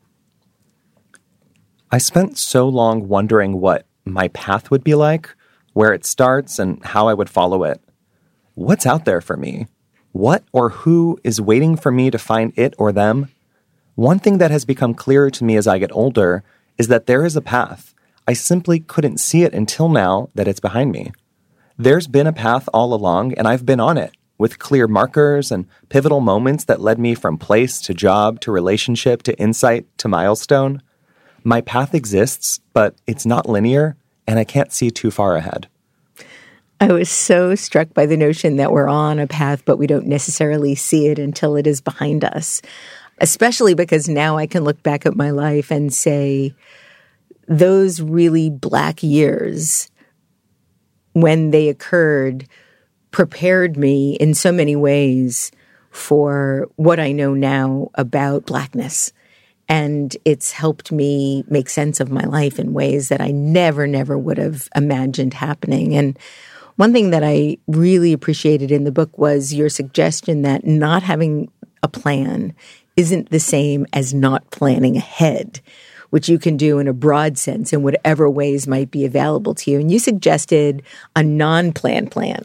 I spent so long wondering what my path would be like, where it starts, and how I would follow it. What's out there for me? What or who is waiting for me to find it or them? One thing that has become clearer to me as I get older is that there is a path. I simply couldn't see it until now that it's behind me. There's been a path all along, and I've been on it, with clear markers and pivotal moments that led me from place to job to relationship to insight to milestone. My path exists, but it's not linear, and I can't see too far ahead. I was so struck by the notion that we're on a path, but we don't necessarily see it until it is behind us, especially because now I can look back at my life and say those really black years, when they occurred, prepared me in so many ways for what I know now about Blackness. And it's helped me make sense of my life in ways that I never, never would have imagined happening. And one thing that I really appreciated in the book was your suggestion that not having a plan isn't the same as not planning ahead, which you can do in a broad sense in whatever ways might be available to you. And you suggested a non-planned plan.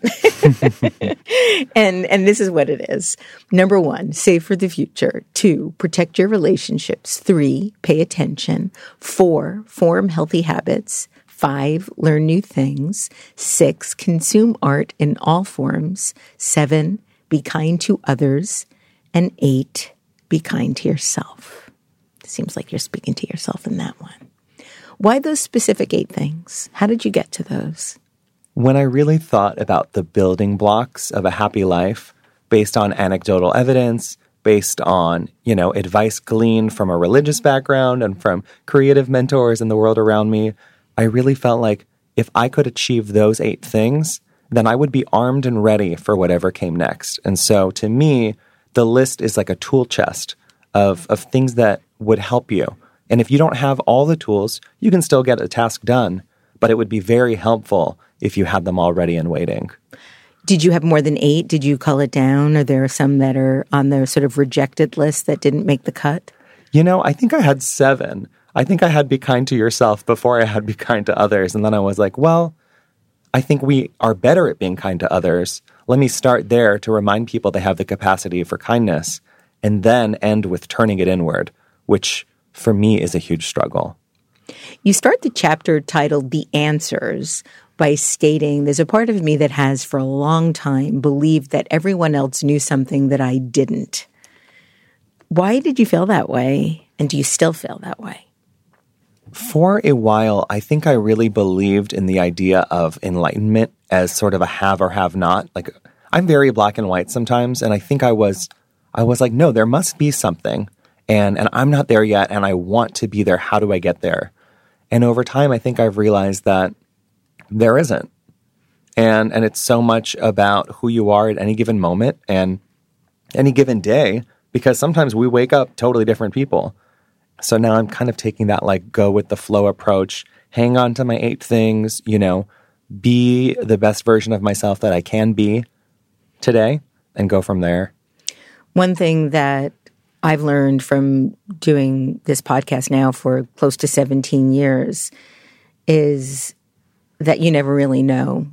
and and this is what it is. Number one, save for the future. Two, protect your relationships. Three, pay attention. Four, form healthy habits. Five, learn new things. Six, consume art in all forms. Seven, be kind to others. And eight, be kind to yourself. It seems like you're speaking to yourself in that one. Why those specific eight things? How did you get to those? When I really thought about the building blocks of a happy life based on anecdotal evidence, based on, you know, advice gleaned from a religious background and from creative mentors in the world around me, I really felt like if I could achieve those eight things, then I would be armed and ready for whatever came next. And so to me, the list is like a tool chest of, of things that would help you. And if you don't have all the tools, you can still get a task done, but it would be very helpful if you had them all ready and waiting. Did you have more than eight? Did you cull it down? Are there some that are on the sort of rejected list that didn't make the cut? You know, I think I had seven. I think I had be kind to yourself before I had be kind to others. And then I was like, well, I think we are better at being kind to others. Let me start there to remind people they have the capacity for kindness, and then end with turning it inward, which for me is a huge struggle. You start the chapter titled The Answers by stating, there's a part of me that has for a long time believed that everyone else knew something that I didn't. Why did you feel that way? And do you still feel that way? For a while, I think I really believed in the idea of enlightenment as sort of a have or have not. Like, I'm very black and white sometimes, and I think I was I was like, no, there must be something, and and I'm not there yet, and I want to be there. How do I get there? And over time, I think I've realized that there isn't. And and it's so much about who you are at any given moment and any given day, because sometimes we wake up totally different people. So now I'm kind of taking that like go with the flow approach, hang on to my eight things, you know, be the best version of myself that I can be today and go from there. One thing that I've learned from doing this podcast now for close to seventeen years is that you never really know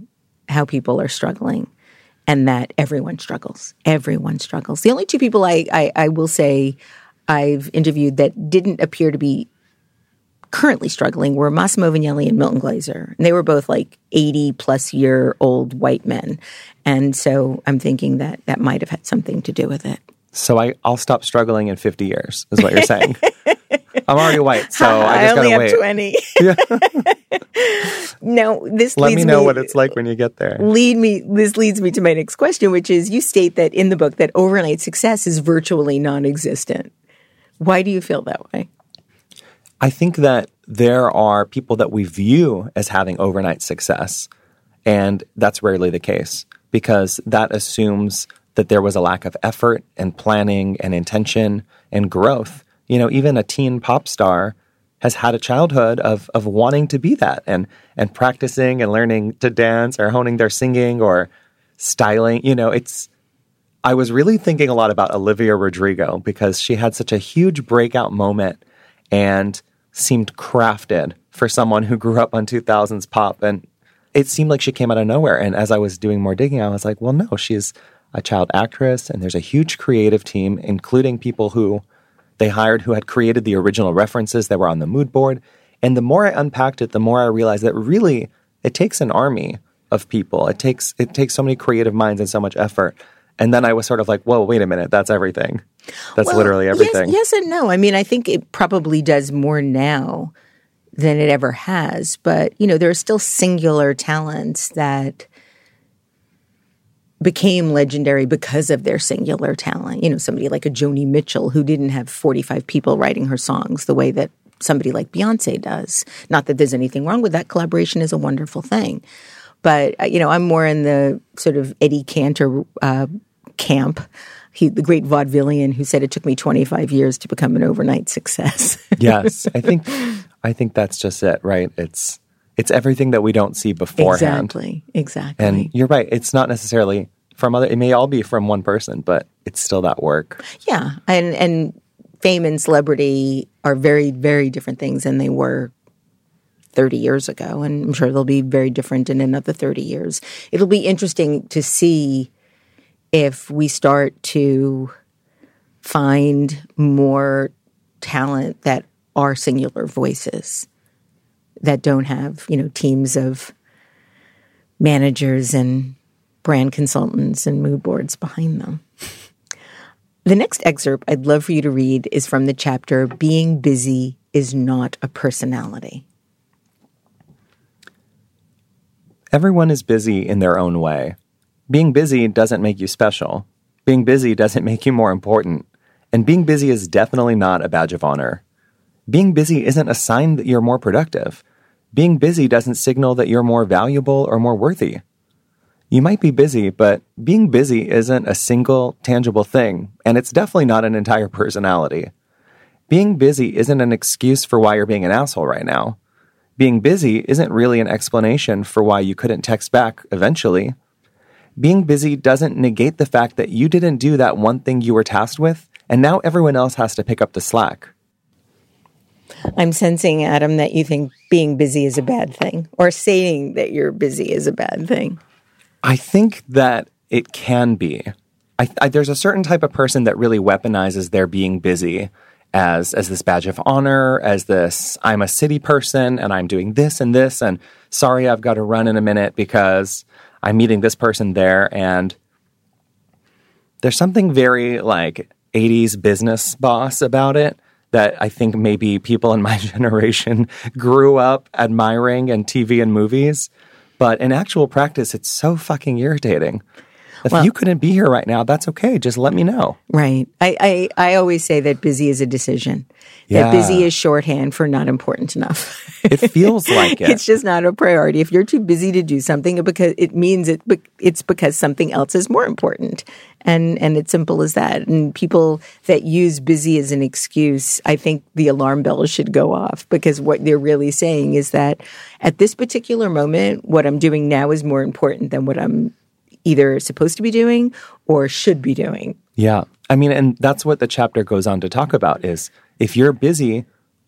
how people are struggling and that everyone struggles. Everyone struggles. The only two people I, I, I will say I've interviewed that didn't appear to be currently struggling were Massimo Vignelli and Milton Glaser. And they were both like eighty-plus year old white men. And so I'm thinking that that might have had something to do with it. So I, I'll stop struggling in fifty years, is what you're saying. I'm already white, so I just I only gotta have wait. twenty. Yeah. Now, this Let leads me know me, what it's like when you get there. Lead me. This leads me to my next question, which is you state that in the book that overnight success is virtually non-existent. Why do you feel that way? I think that there are people that we view as having overnight success, and that's rarely the case because that assumes that there was a lack of effort and planning and intention and growth. You know, even a teen pop star has had a childhood of of wanting to be that and and practicing and learning to dance or honing their singing or styling. You know, it's I was really thinking a lot about Olivia Rodrigo because she had such a huge breakout moment and seemed crafted for someone who grew up on two thousands pop. And it seemed like she came out of nowhere. And as I was doing more digging, I was like, well, no, she's a child actress. And there's a huge creative team, including people who they hired who had created the original references that were on the mood board. And the more I unpacked it, the more I realized that really it takes an army of people. It takes it takes so many creative minds and so much effort. And then I was sort of like, whoa, wait a minute, that's everything. That's well, literally everything. Yes, yes and no. I mean, I think it probably does more now than it ever has. But, you know, there are still singular talents that became legendary because of their singular talent. You know, somebody like a Joni Mitchell who didn't have forty-five people writing her songs the way that somebody like Beyonce does. Not that there's anything wrong with that. Collaboration is a wonderful thing. But, you know, I'm more in the sort of Eddie Cantor uh, camp. He, the great vaudevillian who said it took me twenty-five years to become an overnight success. Yes, I think I think that's just it, right? It's it's everything that we don't see beforehand. Exactly, exactly. And you're right. It's not necessarily from other. It may all be from one person, but it's still that work. Yeah, and and fame and celebrity are very, very different things than they were thirty years ago, and I'm sure they'll be very different in another thirty years. It'll be interesting to see if we start to find more talent that are singular voices that don't have, you know, teams of managers and brand consultants and mood boards behind them. The next excerpt I'd love for you to read is from the chapter, Being Busy is Not a Personality. Everyone is busy in their own way. Being busy doesn't make you special. Being busy doesn't make you more important. And being busy is definitely not a badge of honor. Being busy isn't a sign that you're more productive. Being busy doesn't signal that you're more valuable or more worthy. You might be busy, but being busy isn't a single, tangible thing, and it's definitely not an entire personality. Being busy isn't an excuse for why you're being an asshole right now. Being busy isn't really an explanation for why you couldn't text back eventually. Being busy doesn't negate the fact that you didn't do that one thing you were tasked with, and now everyone else has to pick up the slack. I'm sensing, Adam, that you think being busy is a bad thing, or saying that you're busy is a bad thing. I think that it can be. I, I, there's a certain type of person that really weaponizes their being busy as as this badge of honor, as this, I'm a city person and I'm doing this and this, and sorry, I've got to run in a minute because I'm meeting this person there. And there's something very like eighties business boss about it that I think maybe people in my generation grew up admiring in T V and movies. But in actual practice, it's so fucking irritating. If well, you couldn't be here right now, that's okay. Just let me know. Right. I, I, I always say that busy is a decision. Yeah. That busy is shorthand for not important enough. It feels like it. It's just not a priority. If you're too busy to do something, it because it means it it's because something else is more important. And and it's simple as that. And people that use busy as an excuse, I think the alarm bells should go off, because what they're really saying is that at this particular moment, what I'm doing now is more important than what I'm either supposed to be doing or should be doing. Yeah. I mean, and that's what the chapter goes on to talk about is if you're busy,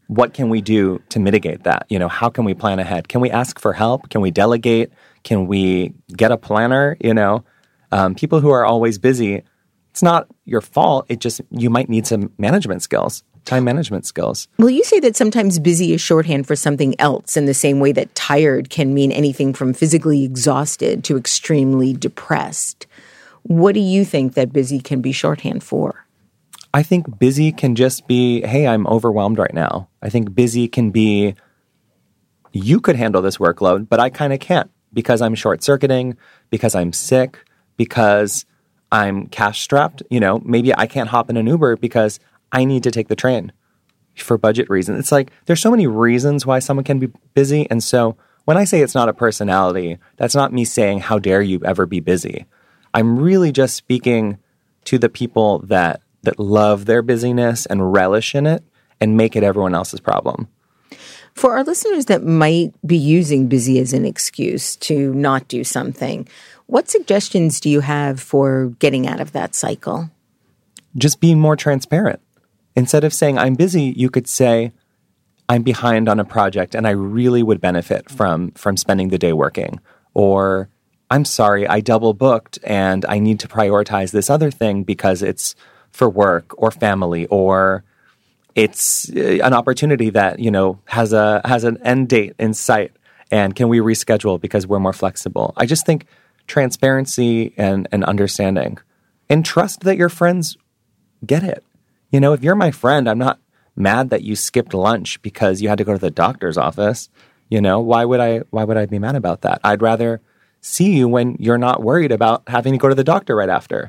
what can we do to mitigate that? You know, how can we plan ahead? Can we ask for help? Can we delegate? Can we get a planner? You know, um, people who are always busy, it's not your fault. It just, you might need some management skills, time management skills. Well, you say that sometimes busy is shorthand for something else in the same way that tired can mean anything from physically exhausted to extremely depressed. What do you think that busy can be shorthand for? I think busy can just be, hey, I'm overwhelmed right now. I think busy can be, you could handle this workload, but I kind of can't because I'm short-circuiting, because I'm sick, because I'm cash-strapped. You know, maybe I can't hop in an Uber because I need to take the train for budget reasons. It's like there's so many reasons why someone can be busy. And so when I say it's not a personality, that's not me saying, how dare you ever be busy. I'm really just speaking to the people that that love their busyness and relish in it and make it everyone else's problem. For our listeners that might be using busy as an excuse to not do something, what suggestions do you have for getting out of that cycle? Just be more transparent. Instead of saying, I'm busy, you could say, I'm behind on a project and I really would benefit from, from spending the day working. Or, I'm sorry, I double booked and I need to prioritize this other thing because it's for work or family, or it's an opportunity that, you know, has a has an end date in sight, and can we reschedule because we're more flexible? I just think transparency and, and understanding, and trust that your friends get it. You know, if you're my friend, I'm not mad that you skipped lunch because you had to go to the doctor's office. You know, why would I why would I be mad about that? I'd rather see you when you're not worried about having to go to the doctor right after.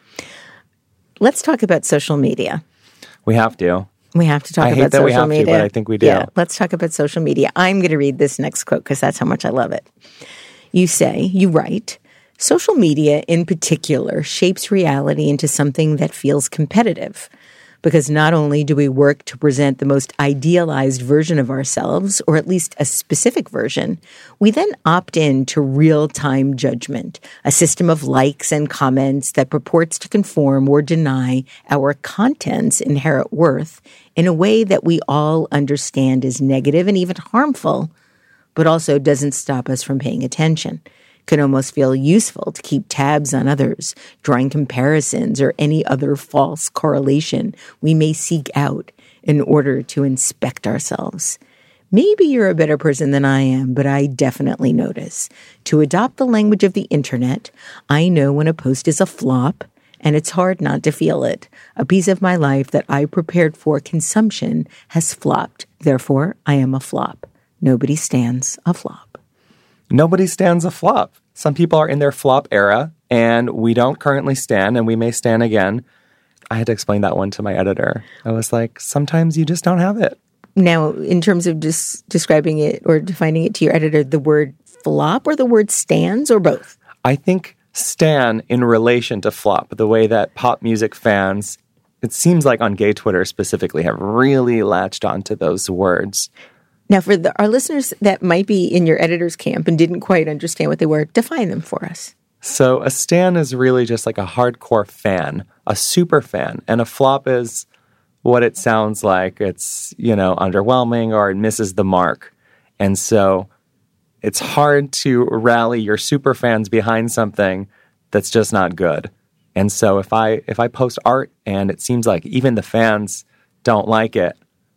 Let's talk about social media. We have to. We have to talk I about hate that social we have media. to, but I think we do. Yeah, let's talk about social media. I'm going to read this next quote because that's how much I love it. You say, you write, social media in particular shapes reality into something that feels competitive. Because not only do we work to present the most idealized version of ourselves, or at least a specific version, we then opt in to real-time judgment, a system of likes and comments that purports to conform or deny our content's inherent worth in a way that we all understand is negative and even harmful, but also doesn't stop us from paying attention. Can almost feel useful to keep tabs on others, drawing comparisons or any other false correlation we may seek out in order to inspect ourselves. Maybe you're a better person than I am, but I definitely notice. To adopt the language of the internet, I know when a post is a flop, and it's hard not to feel it. A piece of my life that I prepared for consumption has flopped. Therefore, I am a flop. Nobody stands a flop. Nobody stands a flop. Some people are in their flop era, and we don't currently stand, and we may stand again. I had to explain that one to my editor. I was like, sometimes you just don't have it. Now, in terms of just describing it or defining it to your editor, the word flop or the word stands or both? I think stan in relation to flop, the way that pop music fans, it seems like on gay Twitter specifically, have really latched onto those words. Now, for the, our listeners that might be in your editor's camp and didn't quite understand what they were, define them for us. So a stan is really just like a hardcore fan, a super fan. And a flop is what it sounds like. It's, you know, underwhelming or it misses the mark. And so it's hard to rally your super fans behind something that's just not good. And so if I if I post art and it seems like even the fans don't like it,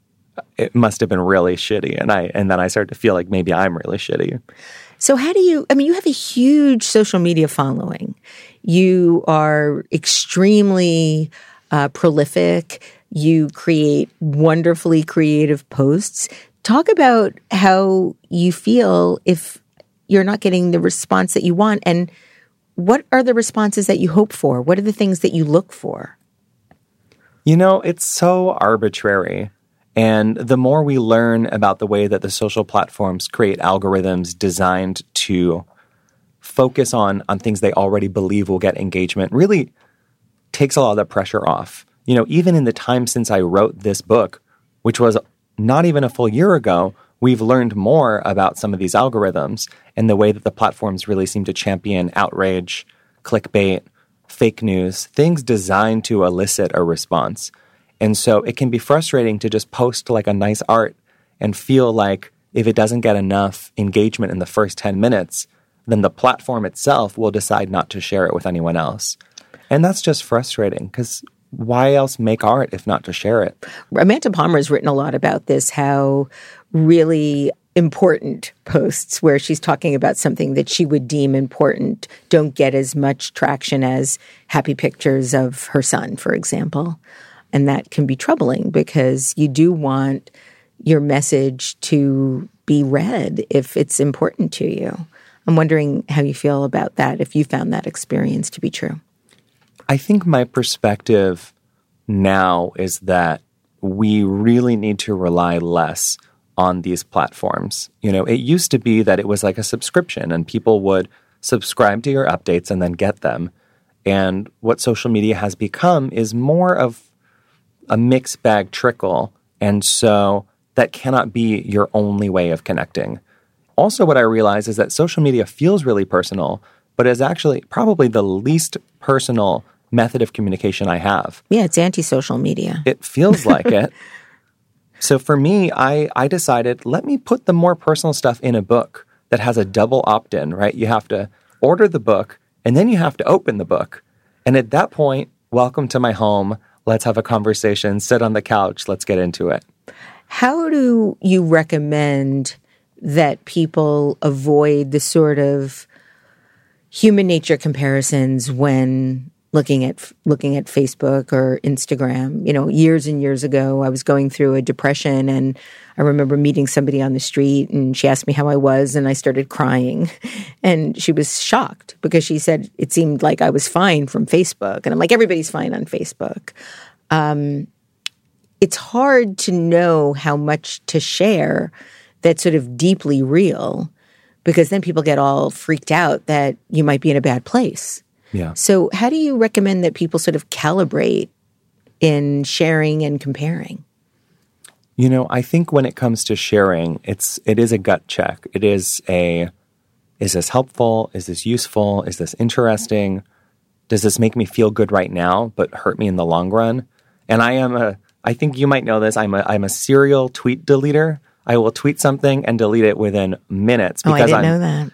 it must have been really shitty. And I and then I started to feel like maybe I'm really shitty. So how do you, I mean, you have a huge social media following. You are extremely uh, prolific. You create wonderfully creative posts. Talk about how you feel if you're not getting the response that you want, and what are the responses that you hope for? What are the things that you look for? You know, it's so arbitrary. And the more we learn about the way that the social platforms create algorithms designed to focus on, on things they already believe will get engagement, really takes a lot of the pressure off. You know, even in the time since I wrote this book, which was not even a full year ago, we've learned more about some of these algorithms and the way that the platforms really seem to champion outrage, clickbait, fake news, things designed to elicit a response. And so it can be frustrating to just post like a nice art and feel like if it doesn't get enough engagement in the first ten minutes, then the platform itself will decide not to share it with anyone else. And that's just frustrating because why else make art if not to share it? Amanda Palmer has written a lot about this, how really important posts where she's talking about something that she would deem important don't get as much traction as happy pictures of her son, for example. And that can be troubling because you do want your message to be read if it's important to you. I'm wondering how you feel about that, if you found that experience to be true. I think my perspective now is that we really need to rely less on these platforms. You know, it used to be that it was like a subscription and people would subscribe to your updates and then get them. And what social media has become is more of a mixed bag trickle. And so that cannot be your only way of connecting. Also, what I realize is that social media feels really personal, but is actually probably the least personal method of communication I have. Yeah, it's anti-social media. It feels like it. So for me, I, I decided, let me put the more personal stuff in a book that has a double opt-in, right? You have to order the book, and then you have to open the book. And at that point, welcome to my home. Let's have a conversation, sit on the couch, let's get into it. How do you recommend that people avoid the sort of human nature comparisons when looking at looking at Facebook or Instagram? You know, years and years ago, I was going through a depression, and I remember meeting somebody on the street, and she asked me how I was, and I started crying. And she was shocked because she said it seemed like I was fine from Facebook. And I'm like, everybody's fine on Facebook. Um, it's hard to know how much to share that's sort of deeply real, because then people get all freaked out that you might be in a bad place. Yeah. So how do you recommend that people sort of calibrate in sharing and comparing? You know, I think when it comes to sharing, it's it is a gut check. It is a, is this helpful? Is this useful? Is this interesting? Does this make me feel good right now but hurt me in the long run? And I am a, I think you might know this, I'm a I'm a serial tweet deleter. I will tweet something and delete it within minutes. Because oh, I didn't I'm, know that.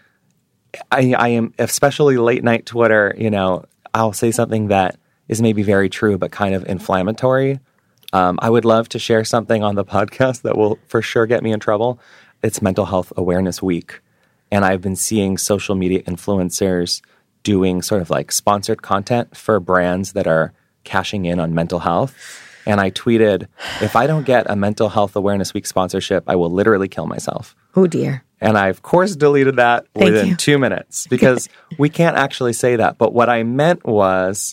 I, I am, especially late night Twitter, you know, I'll say something that is maybe very true, but kind of inflammatory. Um, I would love to share something on the podcast that will for sure get me in trouble. It's Mental Health Awareness Week. And I've been seeing social media influencers doing sort of like sponsored content for brands that are cashing in on mental health. And I tweeted, if I don't get a Mental Health Awareness Week sponsorship, I will literally kill myself. Oh, dear. And I, of course, deleted that Thank within you. two minutes because we can't actually say that. But what I meant was,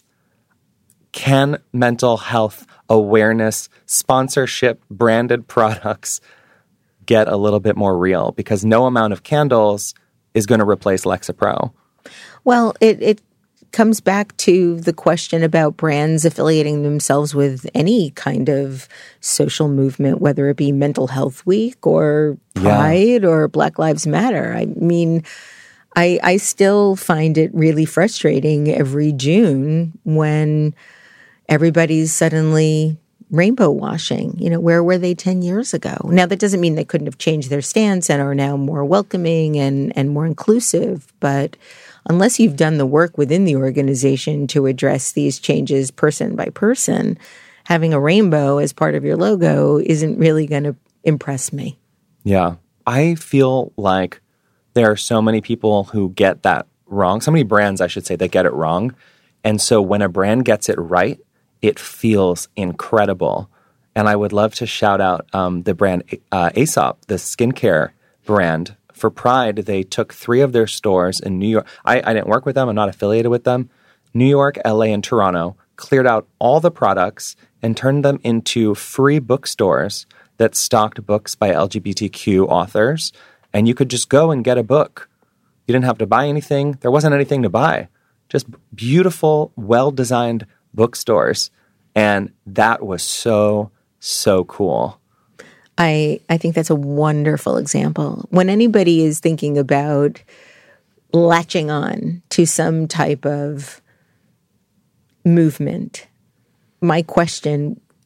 can mental health awareness sponsorship branded products get a little bit more real? Because no amount of candles is going to replace Lexapro. Well, it, it comes back to the question about brands affiliating themselves with any kind of social movement, whether it be Mental Health Week or Pride yeah. or Black Lives Matter. I mean, I, I still find it really frustrating every June when everybody's suddenly rainbow washing. You know, where were they ten years ago? Now, that doesn't mean they couldn't have changed their stance and are now more welcoming and, and more inclusive, but unless you've done the work within the organization to address these changes person by person, having a rainbow as part of your logo isn't really going to impress me. Yeah. I feel like there are so many people who get that wrong. So many brands, I should say, that get it wrong. And so when a brand gets it right, it feels incredible. And I would love to shout out um, the brand uh, Aesop, the skincare brand. For Pride, they took three of their stores in New York. I, I didn't work with them. I'm not affiliated with them. New York, L A, and Toronto, cleared out all the products and turned them into free bookstores that stocked books by L G B T Q authors. And you could just go and get a book. You didn't have to buy anything. There wasn't anything to buy. Just beautiful, well-designed bookstores. And that was so, so cool. I, I think that's a wonderful example. When anybody is thinking about latching on to some type of movement, my question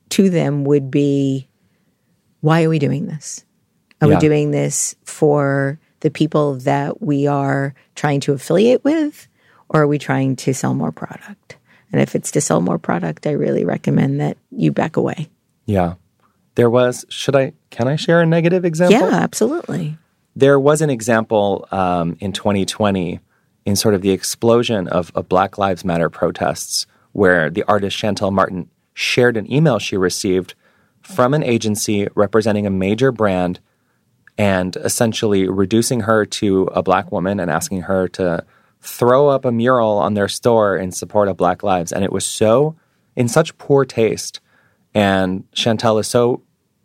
to them would be, why are we doing this? Are Yeah. we doing this for the people that we are trying to affiliate with, or are we trying to sell more product? And if it's to sell more product, I really recommend that you back away. Yeah. There was, should I, can I share a negative example? Yeah, absolutely. There was an example um, in twenty twenty in sort of the explosion of, of Black Lives Matter protests where the artist Chantel Martin shared an email she received from an agency representing a major brand and essentially reducing her to a Black woman and asking her to throw up a mural on their store in support of Black lives. And it was so, in such poor taste. And Chantel is so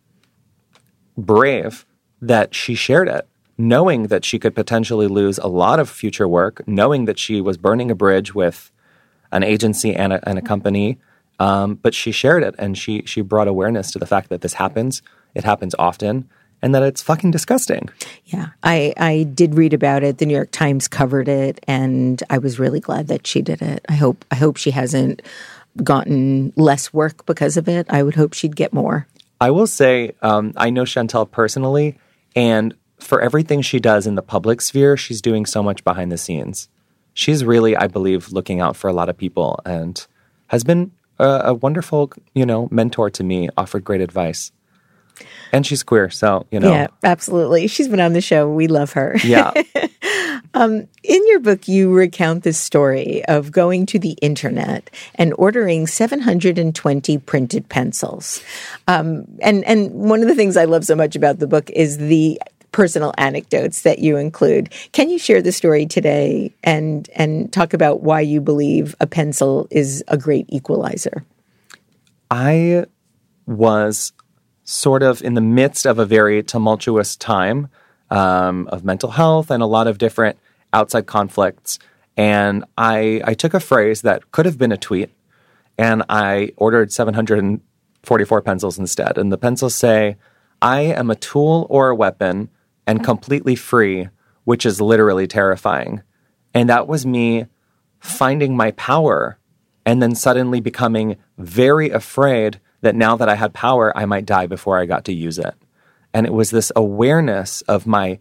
brave that she shared it, knowing that she could potentially lose a lot of future work, knowing that she was burning a bridge with an agency and a, and a company. Um, but she shared it, and she she brought awareness to the fact that this happens. It happens often, and that it's fucking disgusting. Yeah, I, I did read about it. The New York Times covered it, and I was really glad that she did it. I hope I hope she hasn't gotten less work because of it. I would hope she'd get more. I will say, um, I know Chantel personally, and for everything she does in the public sphere, she's doing so much behind the scenes. She's really, I believe, looking out for a lot of people and has been a, a wonderful, you know, mentor to me, offered great advice. And she's queer, so, you know. Yeah, absolutely. She's been on the show. We love her. Yeah. um, in your book, you recount the story of going to the internet and ordering seven hundred twenty printed pencils. Um, and, and one of the things I love so much about the book is the personal anecdotes that you include. Can you share the story today and and talk about why you believe a pencil is a great equalizer? I was sort of in the midst of a very tumultuous time um, of mental health and a lot of different outside conflicts. And I, I took a phrase that could have been a tweet, and I ordered seven hundred forty-four pencils instead. And the pencils say, "I am a tool or a weapon and completely free, which is literally terrifying." And that was me finding my power and then suddenly becoming very afraid that now that I had power, I might die before I got to use it. And it was this awareness of my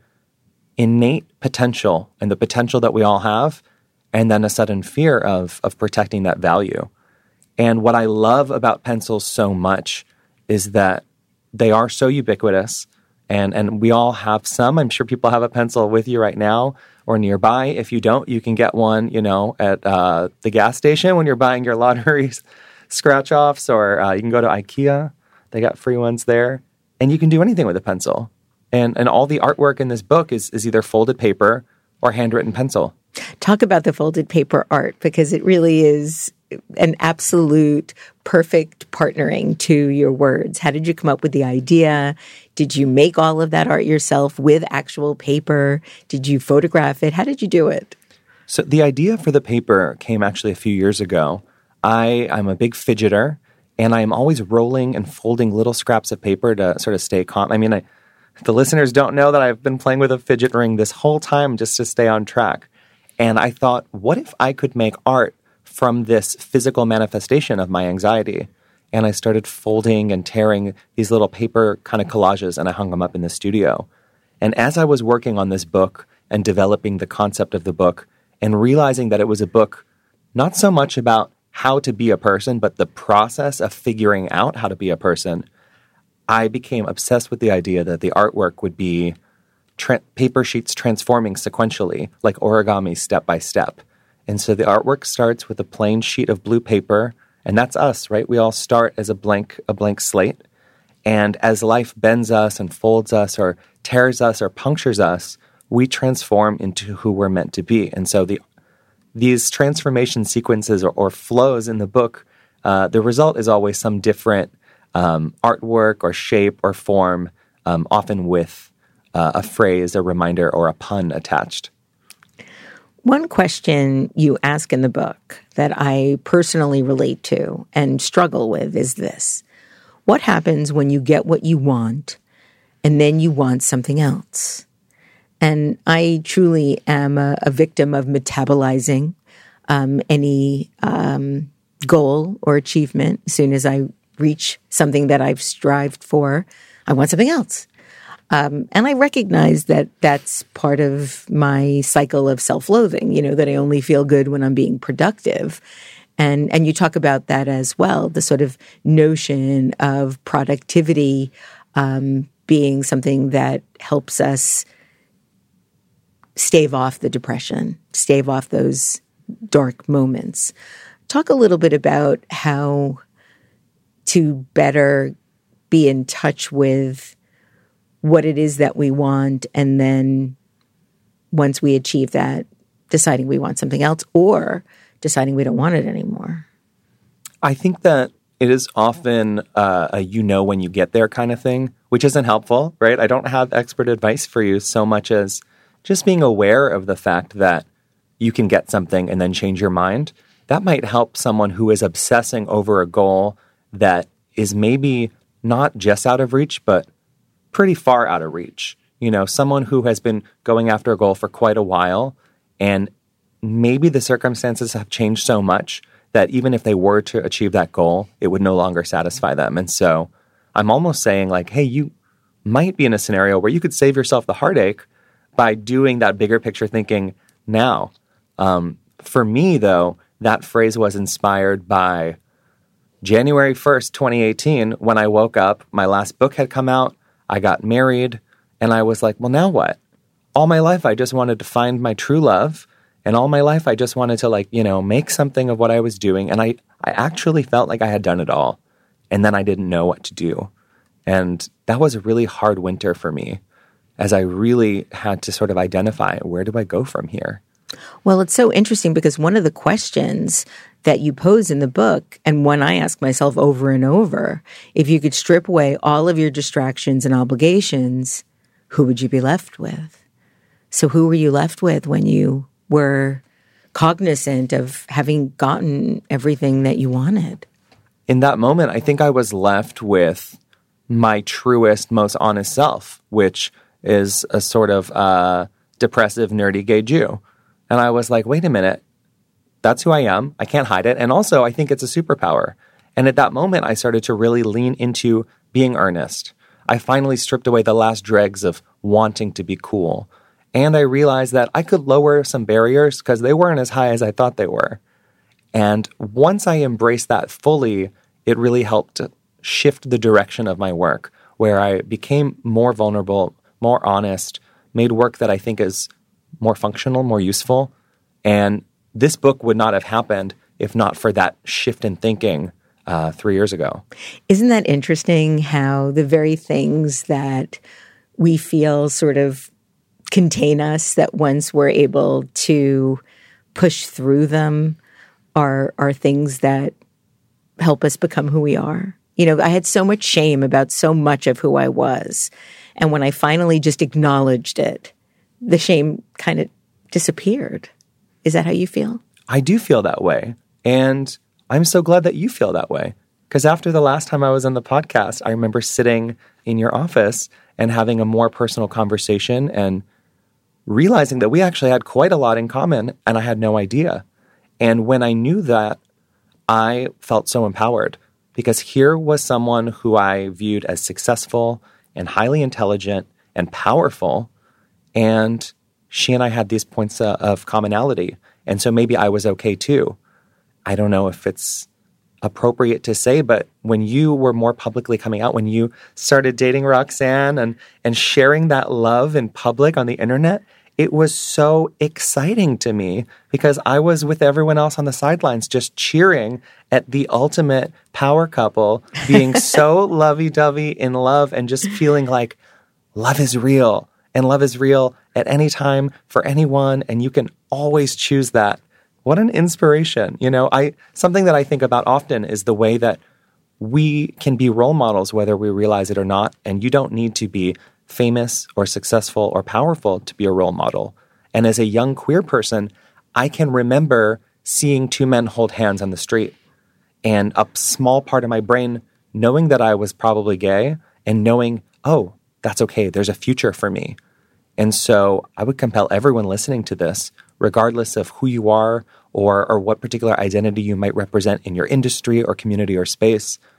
innate potential and the potential that we all have, and then a sudden fear of, of protecting that value. And what I love about pencils so much is that they are so ubiquitous, and, and we all have some. I'm sure people have a pencil with you right now or nearby. If you don't, you can get one, you know, at uh, the gas station when you're buying your lottery scratch-offs, or uh, you can go to IKEA. They got free ones there. And you can do anything with a pencil. And and all the artwork in this book is, is either folded paper or handwritten pencil. Talk about the folded paper art, because it really is an absolute perfect partnering to your words. How did you come up with the idea? Did you make all of that art yourself with actual paper? Did you photograph it? How did you do it? So the idea for the paper came actually a few years ago. I, I'm a big fidgeter, and I'm always rolling and folding little scraps of paper to sort of stay calm. I mean, I, the listeners don't know that I've been playing with a fidget ring this whole time just to stay on track. And I thought, what if I could make art from this physical manifestation of my anxiety? And I started folding and tearing these little paper kind of collages, and I hung them up in the studio. And as I was working on this book and developing the concept of the book and realizing that it was a book not so much about how to be a person, but the process of figuring out how to be a person, I became obsessed with the idea that the artwork would be tra- paper sheets transforming sequentially, like origami step by step. And so the artwork starts with a plain sheet of blue paper, and that's us, right? We all start as a blank, a blank slate. And as life bends us and folds us or tears us or punctures us, we transform into who we're meant to be. And so the these transformation sequences or, or flows in the book, uh, the result is always some different um, artwork or shape or form, um, often with uh, a phrase, a reminder, or a pun attached. One question you ask in the book that I personally relate to and struggle with is this: what happens when you get what you want and then you want something else? And I truly am a, a victim of metabolizing um, any um, goal or achievement as soon as I reach something that I've strived for, I want something else. Um, and I recognize that that's part of my cycle of self-loathing, you know, that I only feel good when I'm being productive. And and you talk about that as well, the sort of notion of productivity um, being something that helps us stave off the depression, stave off those dark moments. Talk a little bit about how to better be in touch with what it is that we want, and then once we achieve that, deciding we want something else or deciding we don't want it anymore. I think that it is often uh, a you know when you get there kind of thing, which isn't helpful, right? I don't have expert advice for you so much as just being aware of the fact that you can get something and then change your mind. That might help someone who is obsessing over a goal that is maybe not just out of reach, but pretty far out of reach. You know, someone who has been going after a goal for quite a while, and maybe the circumstances have changed so much that even if they were to achieve that goal, it would no longer satisfy them. And so I'm almost saying like, hey, you might be in a scenario where you could save yourself the heartache by doing that bigger picture thinking now. Um, for me, though, that phrase was inspired by January first, twenty eighteen, when I woke up. My last book had come out. I got married, and I was like, well, now what? All my life, I just wanted to find my true love. And all my life, I just wanted to, like, you know, make something of what I was doing. And I, I actually felt like I had done it all. And then I didn't know what to do. And that was a really hard winter for me, as I really had to sort of identify, where do I go from here? Well, it's so interesting because one of the questions that you pose in the book, and one I ask myself over and over, if you could strip away all of your distractions and obligations, who would you be left with? So who were you left with when you were cognizant of having gotten everything that you wanted? In that moment, I think I was left with my truest, most honest self, which is a sort of uh, depressive, nerdy gay Jew. And I was like, wait a minute, that's who I am. I can't hide it. And also, I think it's a superpower. And at that moment, I started to really lean into being earnest. I finally stripped away the last dregs of wanting to be cool. And I realized that I could lower some barriers because they weren't as high as I thought they were. And once I embraced that fully, it really helped shift the direction of my work, where I became more vulnerable, more honest, made work that I think is more functional, more useful. And this book would not have happened if not for that shift in thinking uh, three years ago. Isn't that interesting how the very things that we feel sort of contain us, that once we're able to push through them, are are things that help us become who we are? You know, I had so much shame about so much of who I was. And when I finally just acknowledged it, the shame kind of disappeared. Is that how you feel? I do feel that way. And I'm so glad that you feel that way. Because after the last time I was on the podcast, I remember sitting in your office and having a more personal conversation and realizing that we actually had quite a lot in common, and I had no idea. And when I knew that, I felt so empowered, because here was someone who I viewed as successful and highly intelligent and powerful, and she and I had these points uh, of commonality. And so maybe I was okay too. I don't know if it's appropriate to say, but when you were more publicly coming out, when you started dating Roxanne and, and sharing that love in public on the internet, it was so exciting to me, because I was with everyone else on the sidelines just cheering at the ultimate power couple being so lovey-dovey in love and just feeling like love is real. And love is real at any time for anyone, and you can always choose that. What an inspiration. You know, I something that I think about often is the way that we can be role models, whether we realize it or not, and you don't need to be famous or successful or powerful to be a role model. And as a young queer person, I can remember seeing two men hold hands on the street, and a small part of my brain knowing that I was probably gay and knowing, oh, that's okay, there's a future for me. And so I would compel everyone listening to this, regardless of who you are or or what particular identity you might represent in your industry or community or space,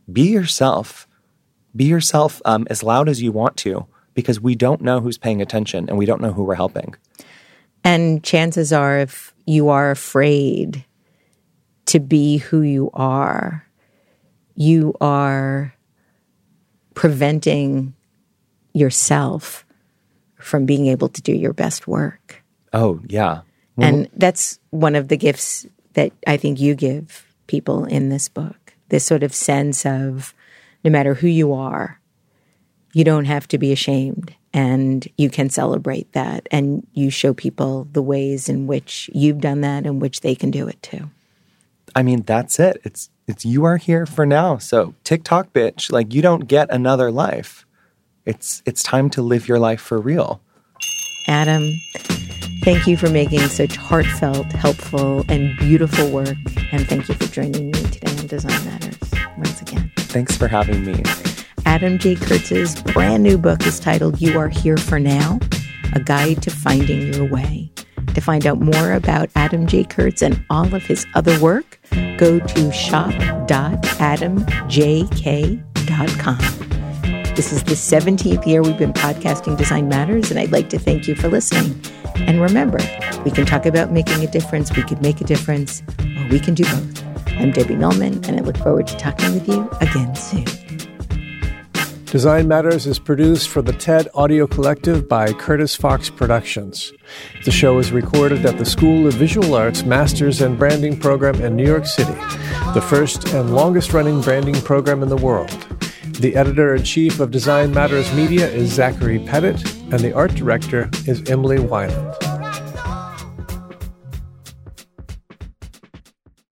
be yourself. Be yourself um, as loud as you want to, because we don't know who's paying attention and we don't know who we're helping. And chances are, if you are afraid to be who you are, you are preventing yourself from being able to do your best work. Oh, yeah. And that's one of the gifts that I think you give people in this book, this sort of sense of no matter who you are, you don't have to be ashamed, and you can celebrate that, and you show people the ways in which you've done that and which they can do it too. I mean, that's it. It's it's you are here for now. So TikTok bitch, like you don't get another life. It's it's time to live your life for real. Adam, thank you for making such heartfelt, helpful, and beautiful work. And thank you for joining me today on Design Matters once again. Thanks for having me. Adam J. Kurtz's brand new book is titled You Are Here for Now, A Guide to Finding Your Way. To find out more about Adam J. Kurtz and all of his other work, go to shop dot adam j k dot com. This is the seventeenth year we've been podcasting Design Matters, and I'd like to thank you for listening. And remember, we can talk about making a difference, we can make a difference, or we can do both. I'm Debbie Millman, and I look forward to talking with you again soon. Design Matters is produced for the TED Audio Collective by Curtis Fox Productions. The show is recorded at the School of Visual Arts Masters and Branding Program in New York City, the first and longest-running branding program in the world. The editor-in-chief of Design Matters Media is Zachary Pettit, and the art director is Emily Weiland.